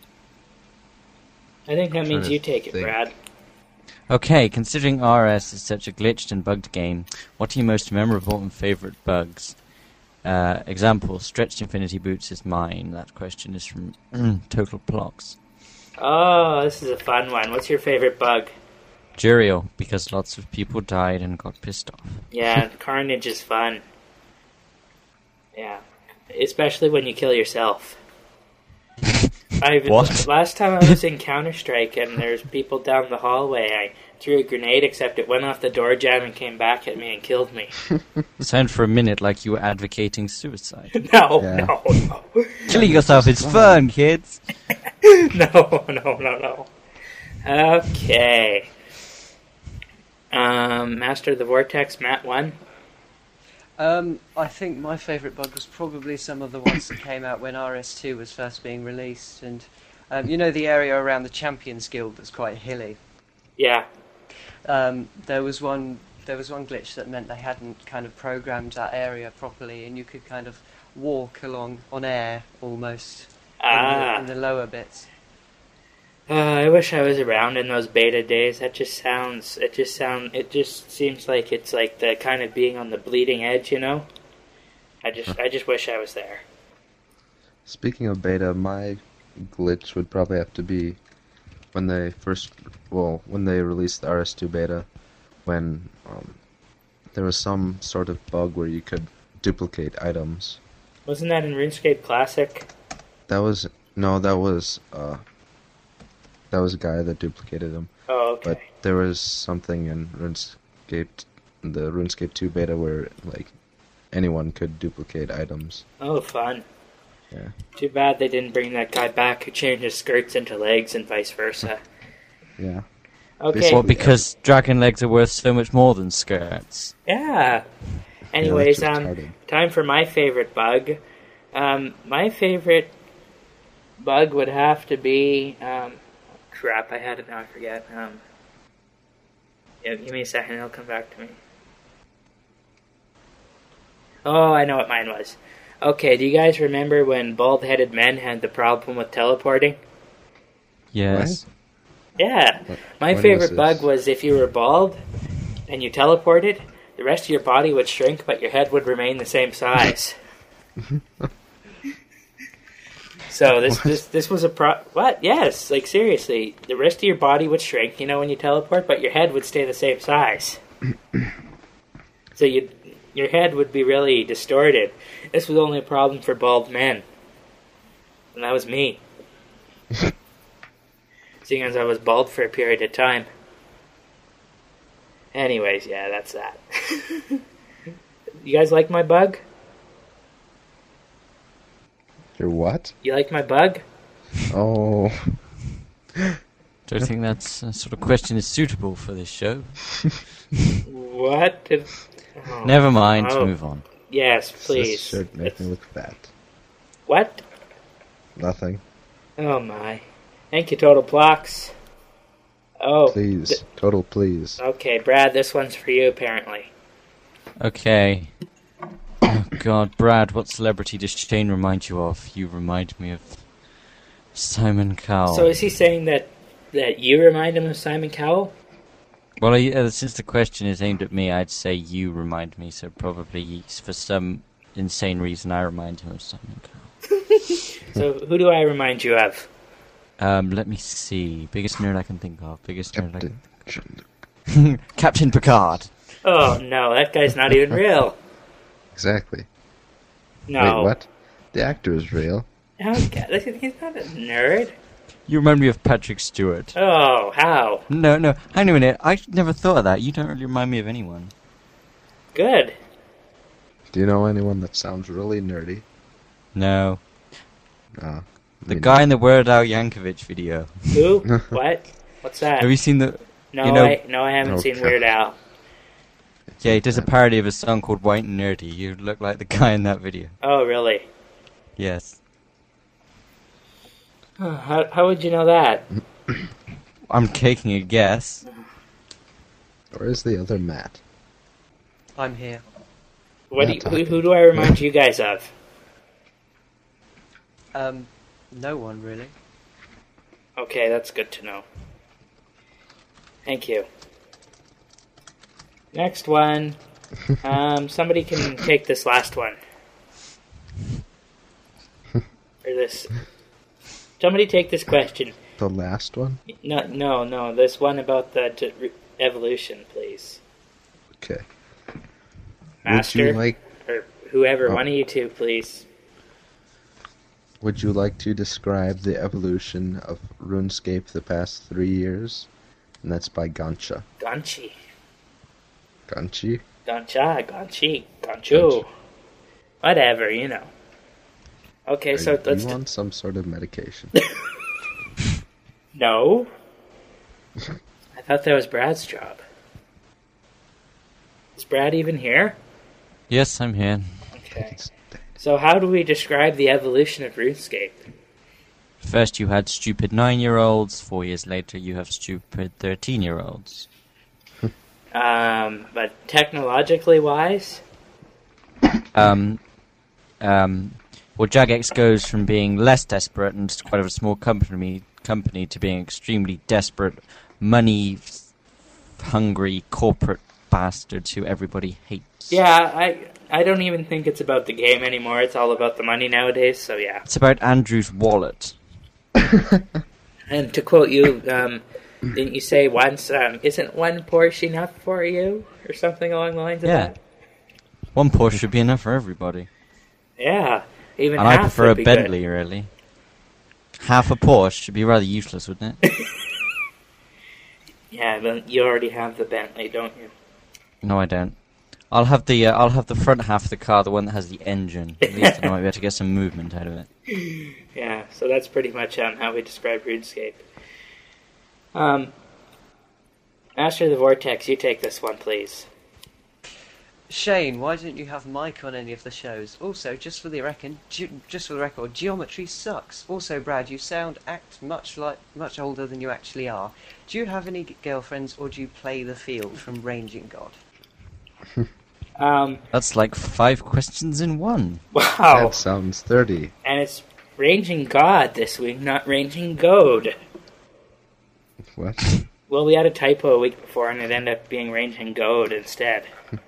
I think that I'm means trying you to take it, think. Brad. Okay, considering R S is such a glitched and bugged game, what are your most memorable and favourite bugs? Uh, example, Stretched Infinity Boots is mine. That question is from Total Plox. Oh, this is a fun one. What's your favorite bug? Juriel, because lots of people died and got pissed off. Yeah, Carnage is fun. Yeah, especially when you kill yourself. I What? Last time I was in Counter-Strike and there's people down the hallway, I threw a grenade, except it went off the door jam and came back at me and killed me. It sounded for a minute like you were advocating suicide. No, Yeah. no, no. Killing yourself is fun, kids! No, no, no, no. Okay. Um, Master of the Vortex, Matt one. Um, I think my favourite bug was probably some of the ones that came out when R S two was first being released, and um, you know the area around the Champions Guild that's quite hilly. Yeah. Um, there was one. There was one glitch that meant they hadn't kind of programmed that area properly, and you could kind of walk along on air almost in, Ah. the, in the lower bits. Uh, I wish I was around in those beta days. That just sounds. It just sound. It just seems like it's like the kind of being on the bleeding edge, you know. I just. I just wish I was there. Speaking of beta, my glitch would probably have to be when they first, well, when they released the R S two beta, when um, there was some sort of bug where you could duplicate items. Wasn't that in RuneScape Classic? That was no, that was uh, that was a guy that duplicated them. Oh, okay. But there was something in RuneScape, the RuneScape two beta, where like anyone could duplicate items. Oh, fun. Yeah. Too bad they didn't bring that guy back who changed his skirts into legs and vice versa. Yeah. Okay. Well, because dragon legs are worth so much more than skirts. Yeah. Anyways, Yeah, that's um, retarded. time for my favorite bug. Um, my favorite bug would have to be, um, crap, I had it now, I forget. Um, yeah, give me a second, it'll come back to me. Oh, I know what mine was. Okay, do you guys remember when bald-headed men had the problem with teleporting? Yes. Yeah. What- My when favorite was bug this? was if you were bald and you teleported, the rest of your body would shrink, but your head would remain the same size. So this, this this was a pro. What? Yes, like seriously, the rest of your body would shrink, you know, when you teleport, but your head would stay the same size. So you, your head would be really distorted. This was only a problem for bald men, and that was me. So seeing as I was bald for a period of time. Anyways, yeah, that's that. You guys like my bug? Your what? You like my bug? Oh. Don't think that's a sort of question is suitable for this show. What? Did... Oh. Never mind, Oh. move on. Yes, please. This shirt make It's- me look fat. What? Nothing. Oh my. Thank you, Total Blocks. Oh. Please. th- Total please. okay, Brad, this one's for you, apparently. Okay. Oh God, Brad, what celebrity does Shane remind you of? You remind me of Simon Cowell. So is he saying that, that you remind him of Simon Cowell? Well, I- uh, since the question is aimed at me, I'd say you remind me, so probably for some insane reason I remind him of Simon Cowell. So who do I remind you of? Um, let me see. Biggest nerd I can think of. Biggest nerd I Captain. can... Captain Picard. Oh, no, that guy's not even real. Exactly. No. Wait, what? The actor is real. How, he's not a nerd. You remind me of Patrick Stewart. Oh, how? No, no, hang on a minute. I never thought of that. You don't really remind me of anyone. Good. Do you know anyone that sounds really nerdy? No. Uh, The guy in the Weird Al Yankovic video. Who? What? What's that? Have you seen the... No, you know- I no, I haven't seen Okay. Weird Al. Yeah, he does a parody of a song called White and Nerdy. You look like the guy in that video. Oh, really? Yes. How how would you know that? I'm taking a guess. Or is the other Matt? I'm here. What do Not you, who, talking. who do I remind you guys of? Um, no one really. Okay, that's good to know. Thank you. Next one. Um, somebody can take this last one. Or this. Somebody take this question. The last one? No, no, no. This one about the d- re- evolution, please. Okay. Master, Would you like or whoever, Oh. one of you two, please. Would you like to describe the evolution of RuneScape the past three years? And that's by Gancha. Ganchi. Ganchi? Gancha, Ganchi, Ganchu. Ganchi. Whatever, you know. Okay, Are so you, let's... you d- on some sort of medication? No. I thought that was Brad's job. Is Brad even here? Yes, I'm here. Okay. It's- So how do we describe the evolution of RuneScape? First you had stupid nine-year-olds. Four years later you have stupid thirteen-year-olds. Um, but technologically wise? Um, um, well, Jagex goes from being less desperate and just quite of a small company company to being extremely desperate, money-hungry corporate bastards who everybody hates. Yeah, I I don't even think it's about the game anymore. It's all about the money nowadays, so yeah. It's about Andrew's wallet. And to quote you, um, didn't you say once, um, isn't one Porsche enough for you? Or something along the lines of Yeah. that? One Porsche should be enough for everybody. Yeah, even And half I prefer a would be good. Bentley, really. Half a Porsche should be rather useless, wouldn't it? Yeah, but you already have the Bentley, don't you? No, I don't. I'll have the uh, I'll have the front half of the car, the one that has the engine. At least I might be able to get some movement out of it. Yeah, so that's pretty much um, how we describe RuneScape. Um, Master of the Vortex, you take this one, please. Shane, why didn't you have Mike on any of the shows? Also, just for the record, ge- just for the record, geometry sucks. Also, Brad, you sound act much like much older than you actually are. Do you have any g- girlfriends, or do you play the field from Ranging God? Um, That's like five questions in one. wow. That sounds thirty. And it's Ranging God this week, not Ranging Goad. What? Well, we had a typo a week before, and it ended up being Ranging Goad instead.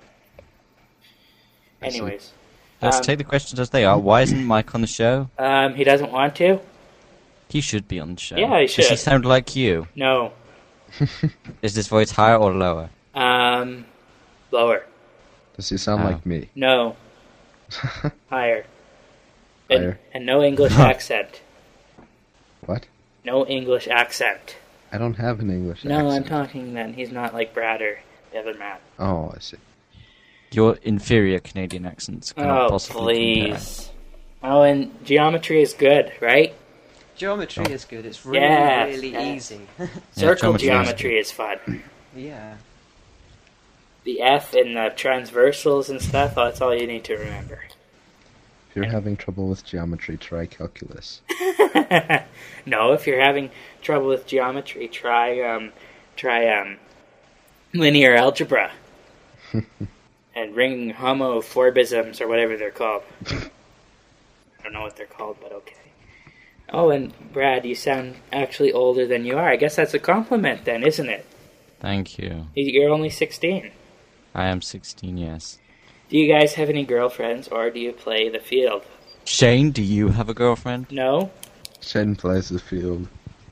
I see. Anyways. Let's Um, take the questions as they are. Why isn't Mike on the show? Um, he doesn't want to? He should be on the show. Yeah, he Does he should. sound like you? No. Is his voice higher or lower? Um, lower. Does he sound Oh. like me? No. Higher. And, Higher. and no English accent. What? No English accent. I don't have an English No, I'm accent. talking then. He's not like Brad or the other Matt. Oh, I see. Your inferior Canadian accents cannot Oh, possibly compare. please. Oh, and geometry is good, right? Geometry Oh. is good. It's really, Yes, really yes. easy. Circle geometry is geometry is fun. Yeah. The F and the transversals and stuff, oh, that's all you need to remember. If you're having trouble with geometry, try calculus. No, if you're having trouble with geometry, try um, try um, linear algebra and ring homophobisms or whatever they're called. I don't know what they're called, but okay. Oh, and Brad, you sound actually older than you are. I guess that's a compliment then, isn't it? Thank you. You're only sixteen. I am sixteen, yes. Do you guys have any girlfriends, or do you play the field? Shane, do you have a girlfriend? No? Shen plays the field.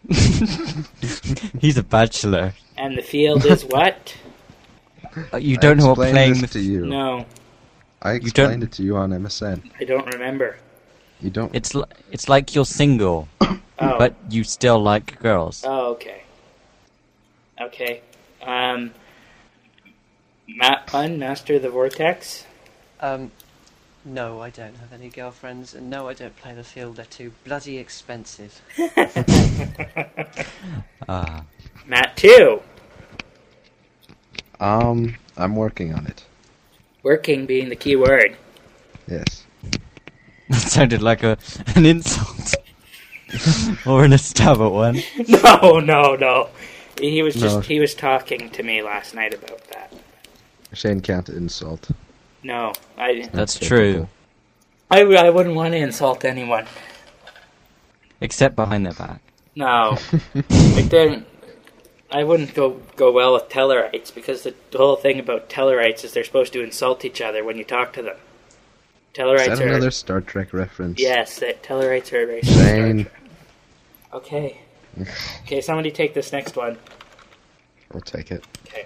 He's a bachelor. And the field is what? Uh, you I don't know what explained playing this the... to you. No, I don't- explained it to you on M S N. I don't remember. You don't. It's, li- it's like you're single, Oh. but you still like girls. Oh, okay. Okay. Um, Matt Pun, Master of the Vortex. Um, no, I don't have any girlfriends, and no, I don't play the field. They're too bloody expensive. Ah, Matt two. Um, I'm working on it. Working being the key word. Yes. that sounded like a an insult. Or an stab at one. No, no, no. He was just No. he was talking to me last night about that. Shane can't insult. No, I That's capable. true. I, I wouldn't want to insult anyone. Except behind their back. No, like then I wouldn't go go well with Tellarites because the, the whole thing about Tellarites is they're supposed to insult each other when you talk to them. Is Tellarites that are another Star Trek reference? yes, that Tellarites are a racist. Shane. Okay. Okay, somebody take this next one. I'll take it. Okay.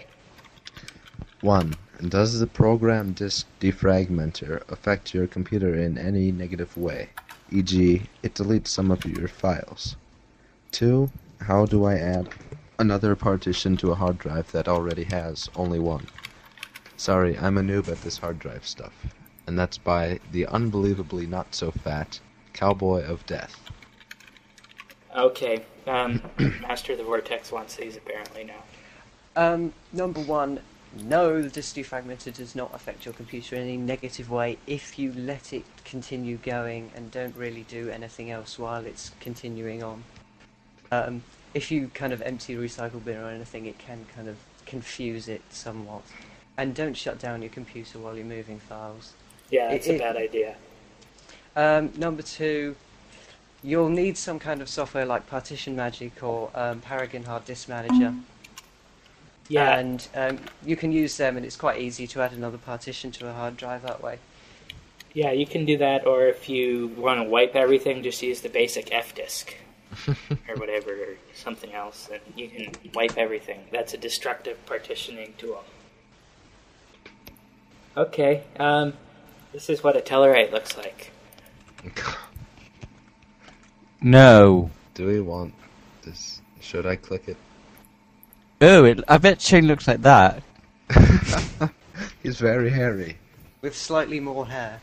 One. Does the program disk defragmenter affect your computer in any negative way? for example, it deletes some of your files. Two. How do I add another partition to a hard drive that already has only one? Sorry, I'm a noob at this hard drive stuff. And that's by the unbelievably not so fat Cowboy of Death. Okay. Um, Master of the Vortex wants these apparently now. Um, number one, no, the disk defragmenter does not affect your computer in any negative way if you let it continue going and don't really do anything else while it's continuing on. Um, if you kind of empty the recycle bin or anything, it can kind of confuse it somewhat. And don't shut down your computer while you're moving files. Yeah, that's It- a it- bad idea. Um, number two, you'll need some kind of software like Partition Magic or um, Paragon Hard Disk Manager. Yeah. And um, you can use them, and it's quite easy to add another partition to a hard drive that way. Yeah, you can do that, or if you want to wipe everything, just use the basic F disk. or whatever, or something else, and you can wipe everything. That's a destructive partitioning tool. Okay, um, this is what a Tellarite looks like. No. Do we want this? Should I click it? Oh, it, I bet Shane looks like that. He's very hairy. With slightly more hair.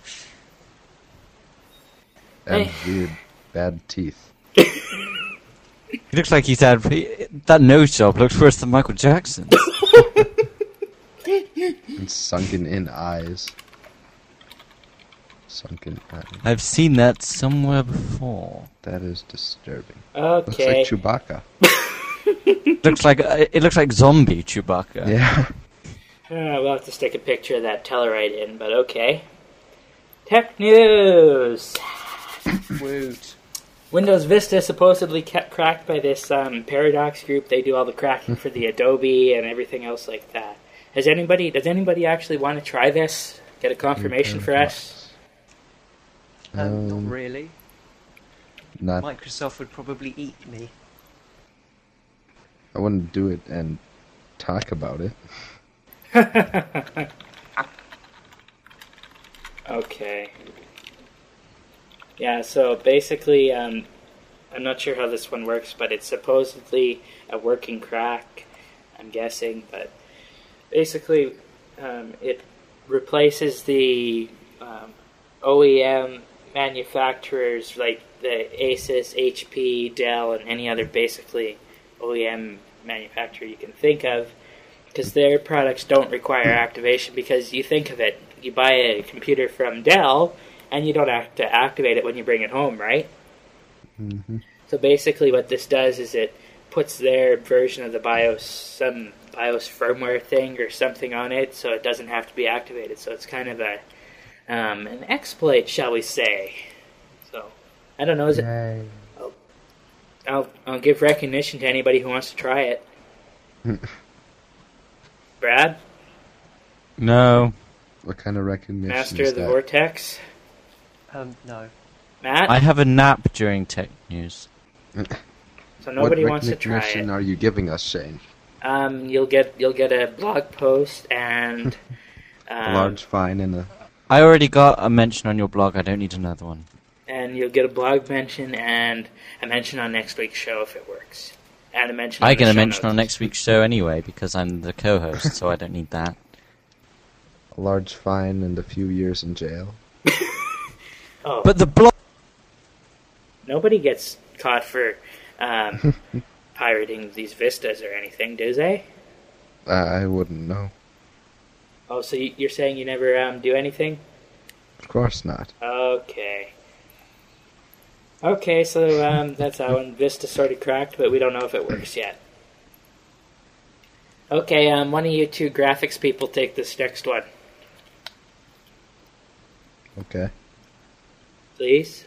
And Hey. weird, bad teeth. He looks like he's had... He, that nose job looks worse than Michael Jackson. And sunken in eyes. Sunken eyes. I've seen that somewhere before. That is disturbing. Looks Okay. like Chewbacca. Looks like uh, it looks like zombie Chewbacca. Yeah. Uh, we'll have to stick a picture of that Tellarite in, but okay. Tech news! Woot. Windows Vista supposedly kept cracked by this um, Paradox group. They do all the cracking for the Adobe and everything else like that. Has anybody? Does anybody actually want to try this? Get a confirmation for us? Um, Um, not really. Not. Microsoft would probably eat me. I wouldn't do it and talk about it. Okay. Yeah, so basically, um, I'm not sure how this one works, but it's supposedly a working crack, I'm guessing. But basically, um, it replaces the um, O E M manufacturers like the Asus, H P, Dell, and any other basically O E M manufacturer you can think of, because their products don't require activation. Because you think of it, you buy a computer from Dell, and you don't have to activate it when you bring it home, right? Mm-hmm. So basically what this does is it puts their version of the BIOS, some BIOS firmware thing or something on it, so it doesn't have to be activated. So it's kind of a um, an exploit, shall we say. So, I don't know, is it... Yay. I'll, I'll, I'll give recognition to anybody who wants to try it. Brad? No. What kind of recognition Master is of the that? Vortex? Um, no. Matt? I have a nap during tech news. So nobody what wants to try recognition it. are you giving us, Shane? Um, you'll get you'll get a blog post and A um, large fine and a... I already got a mention on your blog. I don't need another one. and you'll get a blog mention and a mention on next week's show if it works. And a mention. On I the get a show mention notes. on next week's show anyway because I'm the co-host, so I don't need that. a large fine and a few years in jail. Oh, But the blog. nobody gets caught for um, pirating these vistas or anything, do they? Uh, I wouldn't know. Oh, so you- you're saying you never um, do anything? Of course not. Okay. Okay, so um, that's how one. Vista sort of cracked, but we don't know if it works yet. Okay, um, one of you two graphics people take this next one, Okay. please.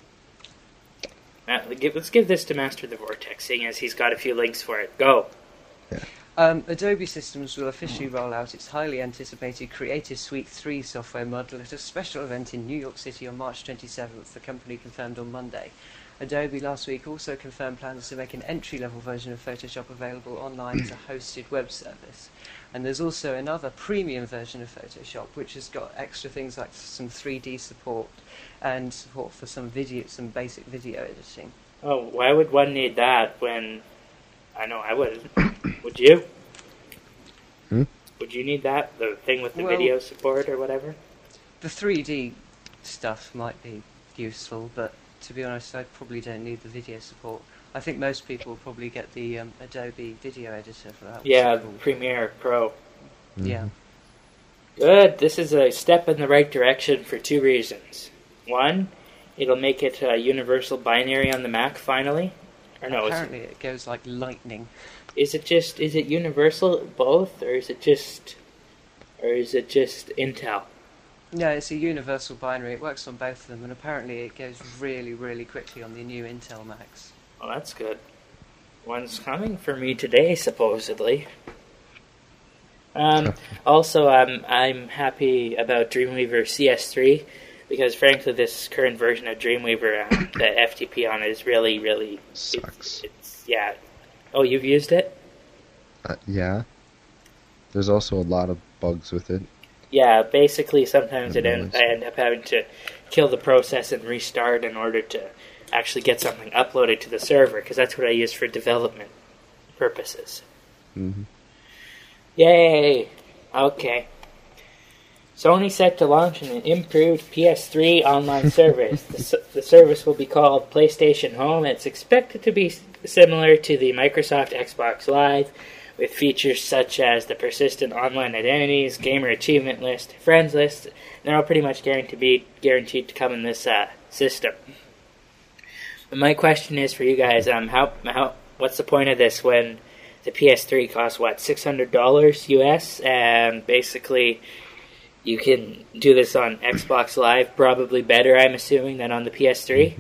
Matt, give- let's give this to Master of the Vortex, seeing as he's got a few links for it. Go. Um, Adobe Systems will officially roll out its highly anticipated Creative Suite three software module at a special event in New York City on March twenty-seventh, the company confirmed on Monday. Adobe last week also confirmed plans to make an entry-level version of Photoshop available online as a hosted web service. And there's also another premium version of Photoshop, which has got extra things like some three D support and support for some video, some basic video editing. Oh, why would one need that when... I know I wouldn't. Would you? Hmm? Would you need that? The thing with the Well- video support or whatever? The three D stuff might be useful, but to be honest, I probably don't need the video support. I think most people will probably get the um, Adobe Video Editor for that. Yeah, What's it called? Premiere Pro. Yeah. Good. This is a step in the right direction for two reasons. One, it'll make it a universal binary on the Mac finally. Or no, is it, Apparently it goes like lightning. is it just is it universal both, or is it just or is it just Intel? No, it's a universal binary. It works on both of them, and apparently it goes really, really quickly on the new Intel Macs. Well, that's good. One's coming for me today, supposedly. Um, also, um, I'm happy about Dreamweaver C S three because, frankly, this current version of Dreamweaver, um, the F T P on it is really, really Sucks. It's, it's yeah. Oh, you've used it? Uh, yeah. There's also a lot of bugs with it. Yeah. Basically, sometimes it I've end, noticed. I end up having to kill the process and restart in order to actually get something uploaded to the server because that's what I use for development purposes. hmm Yay! Okay. Sony set to launch an improved P S three online service. The, s- the service will be called PlayStation Home. It's expected to be s- similar to the Microsoft Xbox Live, with features such as the persistent online identities, gamer achievement list, friends list. They're all pretty much guaranteed to be guaranteed to come in this uh, system. But my question is for you guys: um, how how what's the point of this when the P S three costs what six hundred dollars U S and basically you can do this on Xbox Live probably better, I'm assuming, than on the P S three?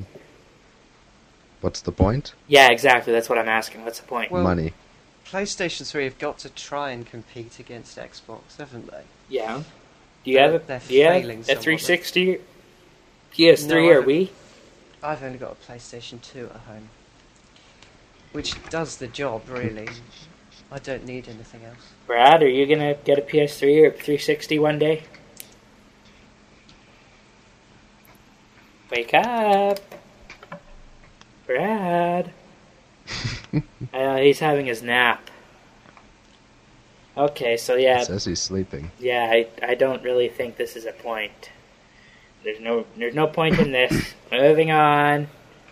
What's the point? Yeah, exactly. That's what I'm asking. What's the point? Well- Money. PlayStation three have got to try and compete against Xbox, haven't they? Yeah. Do you have a, They're do you have failing a somewhat. three sixty, P S three, No, I or haven't. Wii? I've only got a PlayStation two at home, which does the job, really. I don't need anything else. Brad, are you gonna get a P S three or three sixty one day? Wake up! Brad. uh, he's having his nap. Okay, so yeah, It says he's sleeping. yeah, I I don't really think this is a point. There's no there's no point in this. Moving on.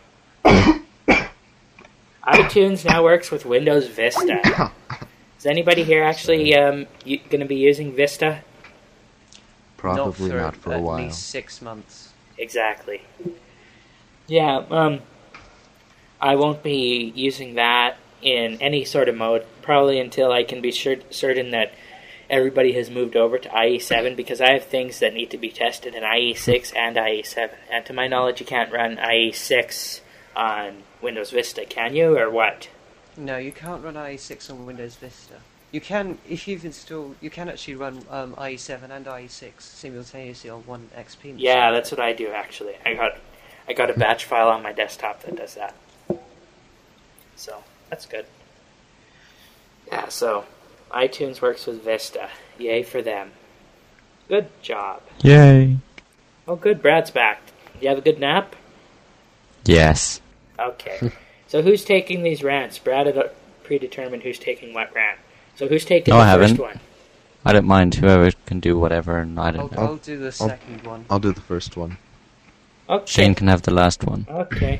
iTunes now works with Windows Vista. Is anybody here actually um, going to be using Vista? Probably not not for, for a at while. least six months. Exactly. Yeah, um, I won't be using that in any sort of mode, probably until I can be sure, certain that everybody has moved over to I E seven, because I have things that need to be tested in I E six and I E seven. And to my knowledge, you can't run I E six on Windows Vista, can you, or what? No, you can't run I E six on Windows Vista. You can, if you've installed, you can actually run um, I E seven and I E six simultaneously on one X P machine. Yeah, that's what I do, actually. I got I got a batch file on my desktop that does that. So, that's good. Yeah, so, iTunes works with Vista. Yay for them. Good job. Yay. Oh, good, Brad's back. You have a good nap? Yes. Okay. So who's taking these rants? Brad had predetermined who's taking what rant. So who's taking No, the I first haven't. one? I don't mind. Whoever can do whatever, and I I'll, don't know. I'll do the second one. I'll do the first one. Okay. Shane can have the last one. Okay.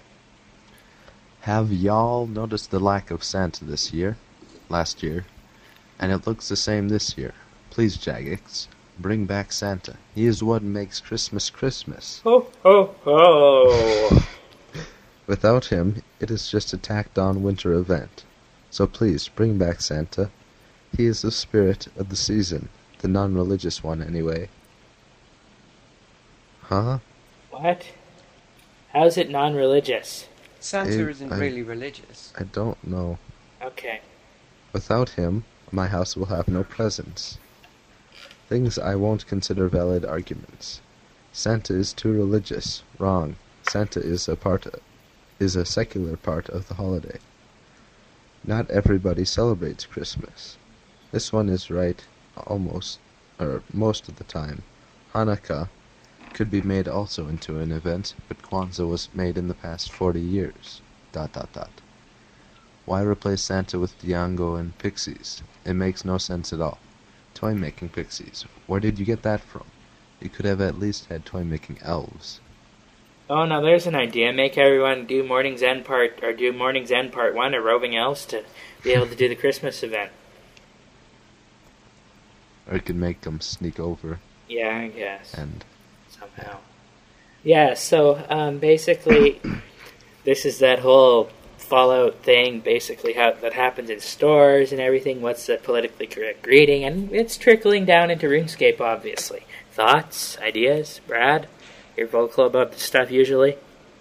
Have y'all noticed the lack of Santa this year? Last year? And it looks the same this year. Please, Jagex, bring back Santa. He is what makes Christmas Christmas. Ho, ho, ho. Without him, it is just a tacked-on winter event. So please, bring back Santa. He is the spirit of the season. The non-religious one, anyway. Huh? What? How's it non-religious? Santa It- isn't I- really religious. I don't know. Okay. Without him, my house will have no presents. Things I won't consider valid arguments. Santa is too religious. Wrong. Santa is a part is a secular part of the holiday. Not everybody celebrates Christmas. This one is right almost, or most of the time. Hanukkah could be made also into an event, but Kwanzaa was made in the past forty years. Dot dot dot. Why replace Santa with Django and Pixies? It makes no sense at all. Toy-making Pixies. Where did you get that from? You could have at least had toy-making elves. Oh, now there's an idea. Make everyone do Morning's End Part, or do Morning's End Part one or Roving Elves to be able to do the Christmas event. Or you could make them sneak over Yeah, I guess. and... Somehow. Yeah, so um, basically, this is that whole Fallout thing, basically how that happens in stores and everything. What's the politically correct greeting? And it's trickling down into RuneScape, obviously. Thoughts, ideas, Brad? You're vocal about this stuff usually.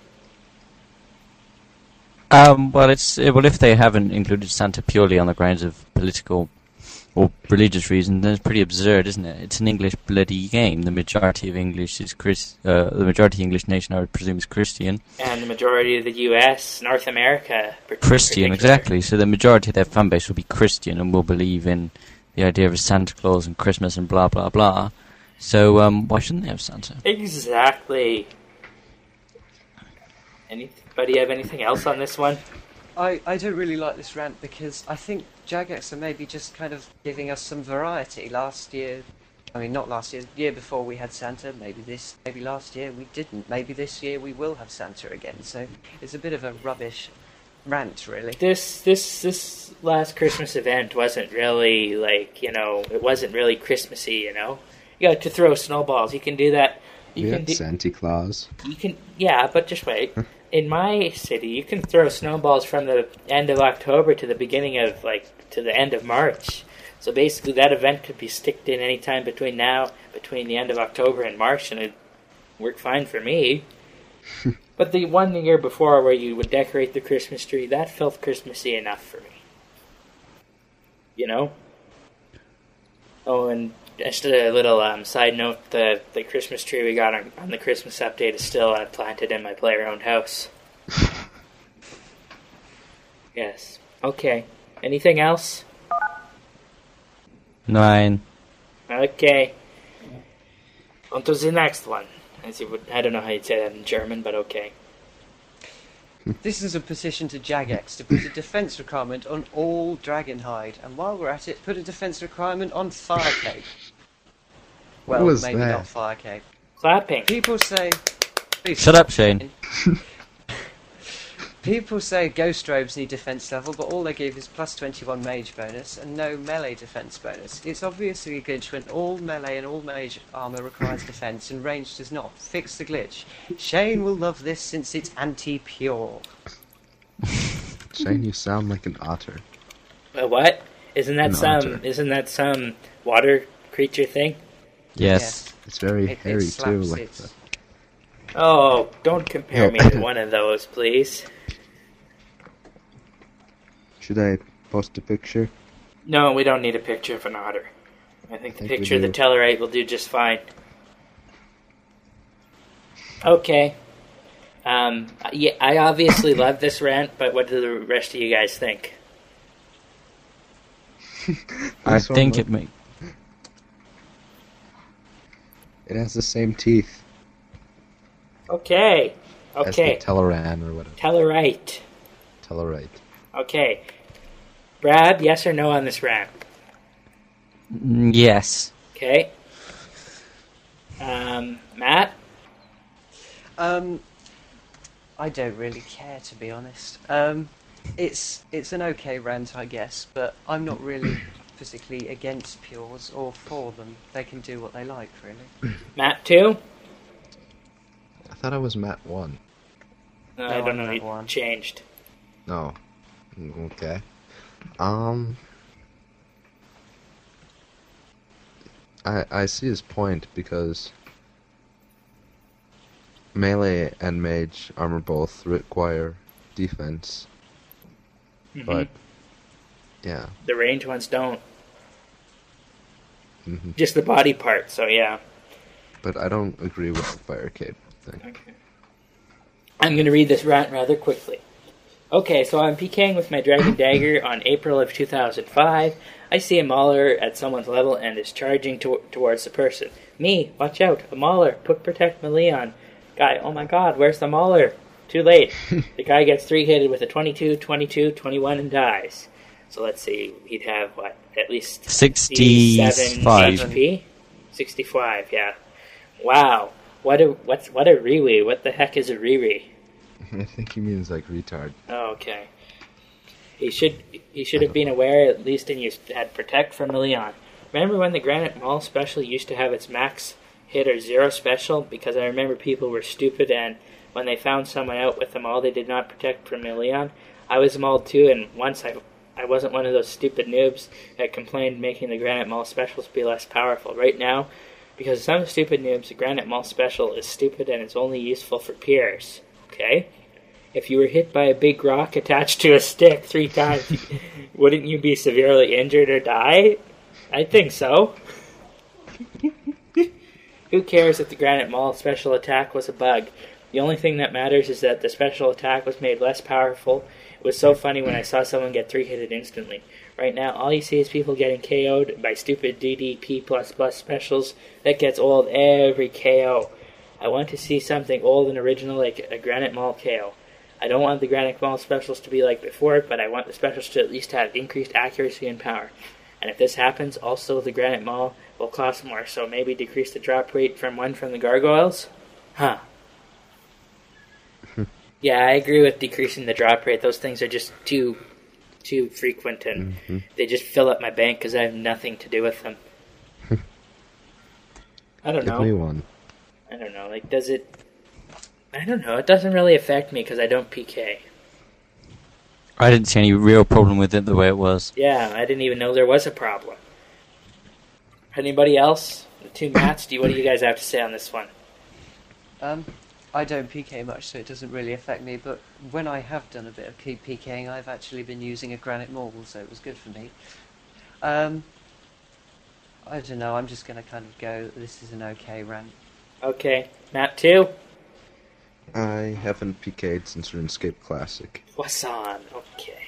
Um, well, it's uh, well if they haven't included Santa purely on the grounds of political or religious reasons, then it's pretty absurd, isn't it? It's an English bloody game. The majority of English is Chris. Uh, the majority of the English nation, I would presume, is Christian. And the majority of the U S, North America, in Christian, particular. exactly. So the majority of their fan base will be Christian and will believe in the idea of Santa Claus and Christmas and blah blah blah. So um, why shouldn't they have Santa? Exactly. Anybody have anything else on this one? I, I don't really like this rant because I think Jagex are maybe just kind of giving us some variety. Last year, I mean not last year, the year before we had Santa, maybe this, maybe last year we didn't, maybe this year we will have Santa again, so it's a bit of a rubbish rant really. This this this last Christmas event wasn't really like, you know, it wasn't really Christmassy, you know. You got to throw snowballs. You can do that. You We can had do, Santa Claus. you can yeah, but just wait. In my city, you can throw snowballs from the end of October to the beginning of like to the end of March. So basically, that event could be sticked in any time between now, between the end of October and March, and it worked fine for me. But the one the year before, where you would decorate the Christmas tree, that felt Christmassy enough for me. You know. Oh, and just a little um, side note: the the Christmas tree we got on, on the Christmas update is still uh, planted in my player-owned house. Yes. Okay. Anything else? Nine. Okay. On to the next one. As you would, I don't know how you'd say that in German, but okay. This is a petition to Jagex to put a defense requirement on all Dragonhide, and while we're at it, put a defense requirement on Firecape. Well, was maybe that? not Firecape. Clapping. People say... Please Shut up, Shane. People say Ghost Robes need defense level, but all they give is plus twenty-one mage bonus and no melee defense bonus. It's obviously a glitch when all melee and all mage armor requires defense and range does not. Fix the glitch. Shane will love this since it's anti-pure. Shane, you sound like an otter. Uh, what? Isn't that An some? otter. Isn't that some water creature thing? Yes. It's very It- it hairy too, slaps like its- the... Oh, don't compare me to one of those, please. Should I post a picture? No, we don't need a picture of an otter. I think the I think we picture of the do. Tellarite will do just fine. Okay. Um, yeah, I obviously love this rant, but what do the rest of you guys think? I This one think look- it may... It has the same teeth Okay. as Okay. the Teleran or whatever. Tellarite. Tellarite. Okay. Brad, yes or no on this rant? Mm, Yes. Okay. Um, Matt? Um, I don't really care, to be honest. Um, it's it's an okay rant, I guess, but I'm not really physically against pures or for them. They can do what they like, really. Matt two? I thought I was Matt one. No, No, I don't I'm know. Matt He one. changed. No. Mm, Okay. Um... I, I see his point because melee and mage armor both require defense, Mhm. but yeah. The range ones don't. hmm Just the body part, so yeah. But I don't agree with the fire cape thing. Okay. I'm going to read this rant rather quickly. Okay, so I'm PKing with my Dragon Dagger on April of two thousand five. I see a Mauler at someone's level and is charging to- towards the person. Me, watch out, a Mauler, put protect my Leon. Guy, oh my god, where's the Mauler? Too late. The guy gets three-hitted with a twenty-two, twenty-two, twenty-one and dies. So let's see, he'd have, what, at least sixty-five. H P? sixty-five, yeah. Wow. What a, what's, what a Riwi. What the heck is a Riwi? I think he means like retard. Oh, okay. He should he should have been aware at least and you had protect from Leon. Remember when the Granite Maul special used to have its max hit or zero special? Because I remember people were stupid and when they found someone out with them all, they did not protect from Leon. I was mauled too, and once I I wasn't one of those stupid noobs that complained making the Granite Maul specials be less powerful. Right now, because of some stupid noobs, the Granite Maul special is stupid and it's only useful for peers. Okay? If you were hit by a big rock attached to a stick three times, wouldn't you be severely injured or die? I think so. Who cares if the Granite Maul special attack was a bug? The only thing that matters is that the special attack was made less powerful. It was so funny when I saw someone get three-hitted instantly. Right now, all you see is people getting K O'd by stupid D D P plus plus specials. That gets old every K O. I want to see something old and original like a Granite Maul K O. I don't want the Granite Maul specials to be like before, but I want the specials to at least have increased accuracy and power. And if this happens, also the Granite Maul will cost more, so maybe decrease the drop rate from one from the gargoyles? Huh. Yeah, I agree with decreasing the drop rate. Those things are just too too frequent, and Mhm. they just fill up my bank because I have nothing to do with them. I don't Give know. me one. I don't know. Like, does it... I don't know. It doesn't really affect me because I don't P K. I didn't see any real problem with it the way it was. Yeah, I didn't even know there was a problem. Anybody else? The two Mats, do you, what do you guys have to say on this one? Um, I don't P K much, so it doesn't really affect me, but when I have done a bit of keep PKing, I've actually been using a Granite Maul, so it was good for me. Um, I don't know, I'm just going to kind of go, this is an okay rant. Okay. Matt two? I haven't P K'd since RuneScape Classic. What's on? Okay.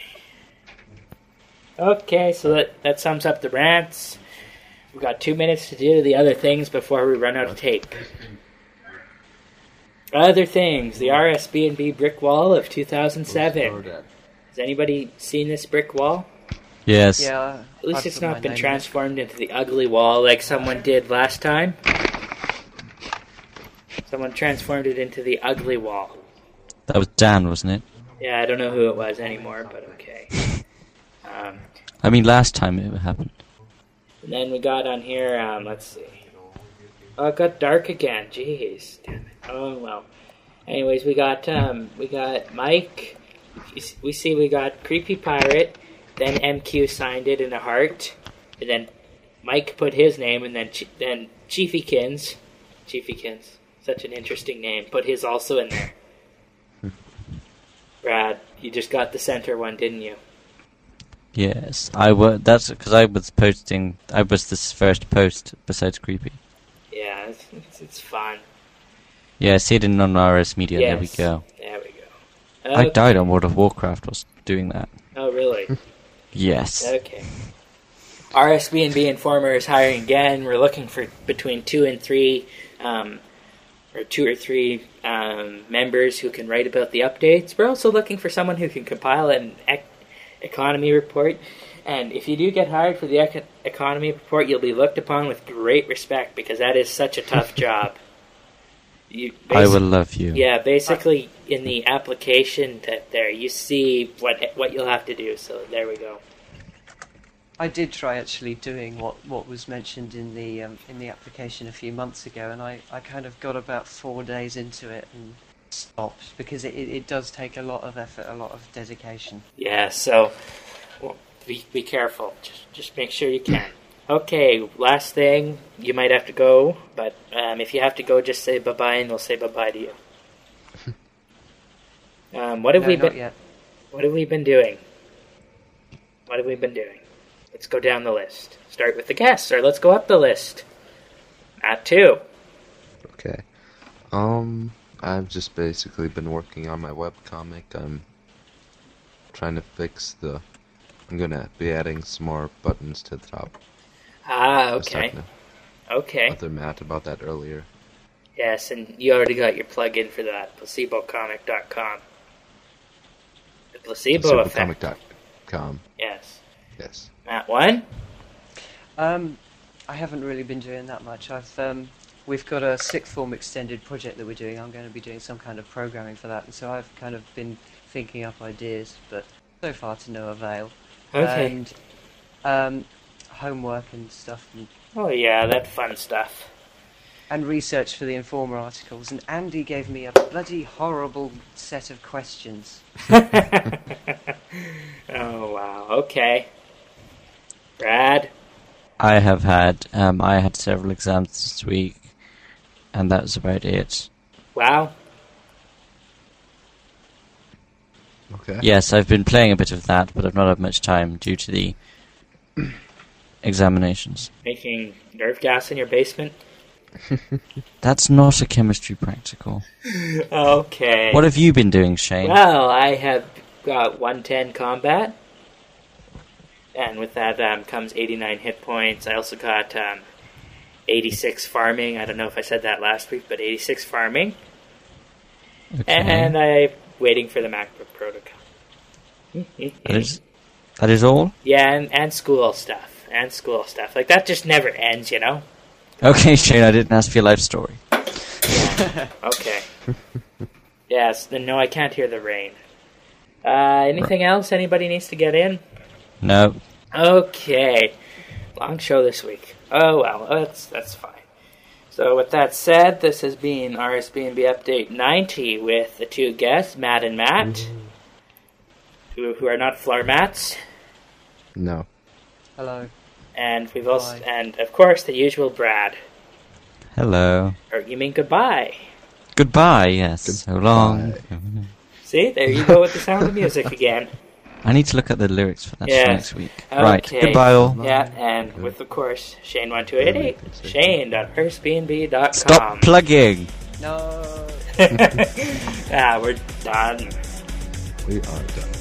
Okay, so that, that sums up the rants. We've got two minutes to do the other things before we run out of tape. Other things, the R S B N B brick wall of two thousand seven. Who's that? Has anybody seen this brick wall? Yes. Yeah. At least I've it's put my not been name in. transformed into the ugly wall like someone did last time. Someone transformed it into the ugly wall. That was Dan, wasn't it? Yeah, I don't know who it was anymore, but okay. Um, I mean, last time it happened. and then we got on here, um, let's see. Oh, it got dark again. Jeez. Damn it. Oh, well. Anyways, we got, um, we got Mike. We see we got Creepy Pirate. Then M Q signed it in a heart. And then Mike put his name, and then, Ch- then Chiefykins. Chiefykins. Such an interesting name. Put his also in there. Brad, you just got the center one, didn't you? Yes, I was. That's because I was posting. I was the first post besides Creepy. Yeah, it's, it's, it's fun. Yeah, I see it in non-R S media. Yes. There we go. There we go. I Okay. died on World of Warcraft whilst doing that. Oh, really? Yes. Okay. R S B N B Informer is hiring again. We're looking for between two and three, um, or two or three um, members who can write about the updates. We're also looking for someone who can compile an ec- economy report. And if you do get hired for the ec- economy report, you'll be looked upon with great respect because that is such a tough job. You I basi- will love you. Yeah, basically in the application that there, you see what what you'll have to do. So there we go. I did try actually doing what, what was mentioned in the um, in the application a few months ago, and I, I kind of got about four days into it and stopped because it, it, it does take a lot of effort, a lot of dedication. Yeah, so well, be be careful. Just just make sure you can. Okay, last thing. You might have to go, but um, if you have to go, just say bye bye, and we'll say bye bye to you. Um, what have No, we not been? yet. What have we been doing? What have we been doing? Let's go down the list. Start with the guests, or let's go up the list. At two. Okay. Um, I've just basically been working on my webcomic. I'm trying to fix the... I'm gonna be adding some more buttons to the top. Ah, I was okay. talking Okay. to Other Matt about that earlier. Yes, and you already got your plug-in for that, placebo comic dot com. The placebo effect. Comic dot com. Yes. Yes. Matt, one? Um, I haven't really been doing that much. I've um, we've got a sixth form extended project that we're doing. I'm going to be doing some kind of programming for that, and so I've kind of been thinking up ideas, but so far to no avail. Okay. And um, homework and stuff, and, Oh yeah, that fun stuff. and research for the Informer articles. And Andy gave me a bloody horrible set of questions. Oh wow, okay. Brad? I have had. Um, I had several exams this week, and that was about it. Wow. Okay. Yes, I've been playing a bit of that, but I've not had much time due to the examinations. Making nerve gas in your basement? That's not a chemistry practical. Okay. What have you been doing, Shane? Well, I have got one ten combat. And with that um, comes eighty-nine hit points. I also got um, eighty-six farming. I don't know if I said that last week, but eighty-six farming. Okay. And I'm waiting for the MacBook Pro to come. That is, that is all? Yeah, and, and school stuff. And school stuff. Like, that just never ends, you know? Okay, Shane, I didn't ask for your life story. Okay. Yes, then no, I can't hear the rain. Uh, anything else anybody needs to get in? No. Okay. Long show this week. Oh, well, that's that's fine. So with that said, this has been R S B N B Update ninety with the two guests, Matt and Matt, who, who are not floor mats. No. Hello. And we've also, Bye. and of course, the usual Brad. Hello. Or you mean goodbye. Goodbye, yes. So long. See, there you go with the sound of music again. I need to look at the lyrics for that Yeah. for next week. Right, Okay. goodbye all. Yeah, and with, of course, Shane one two eight eight, Shane dot R S B N B dot com. Stop plugging! No. Ah, we're done. We are done.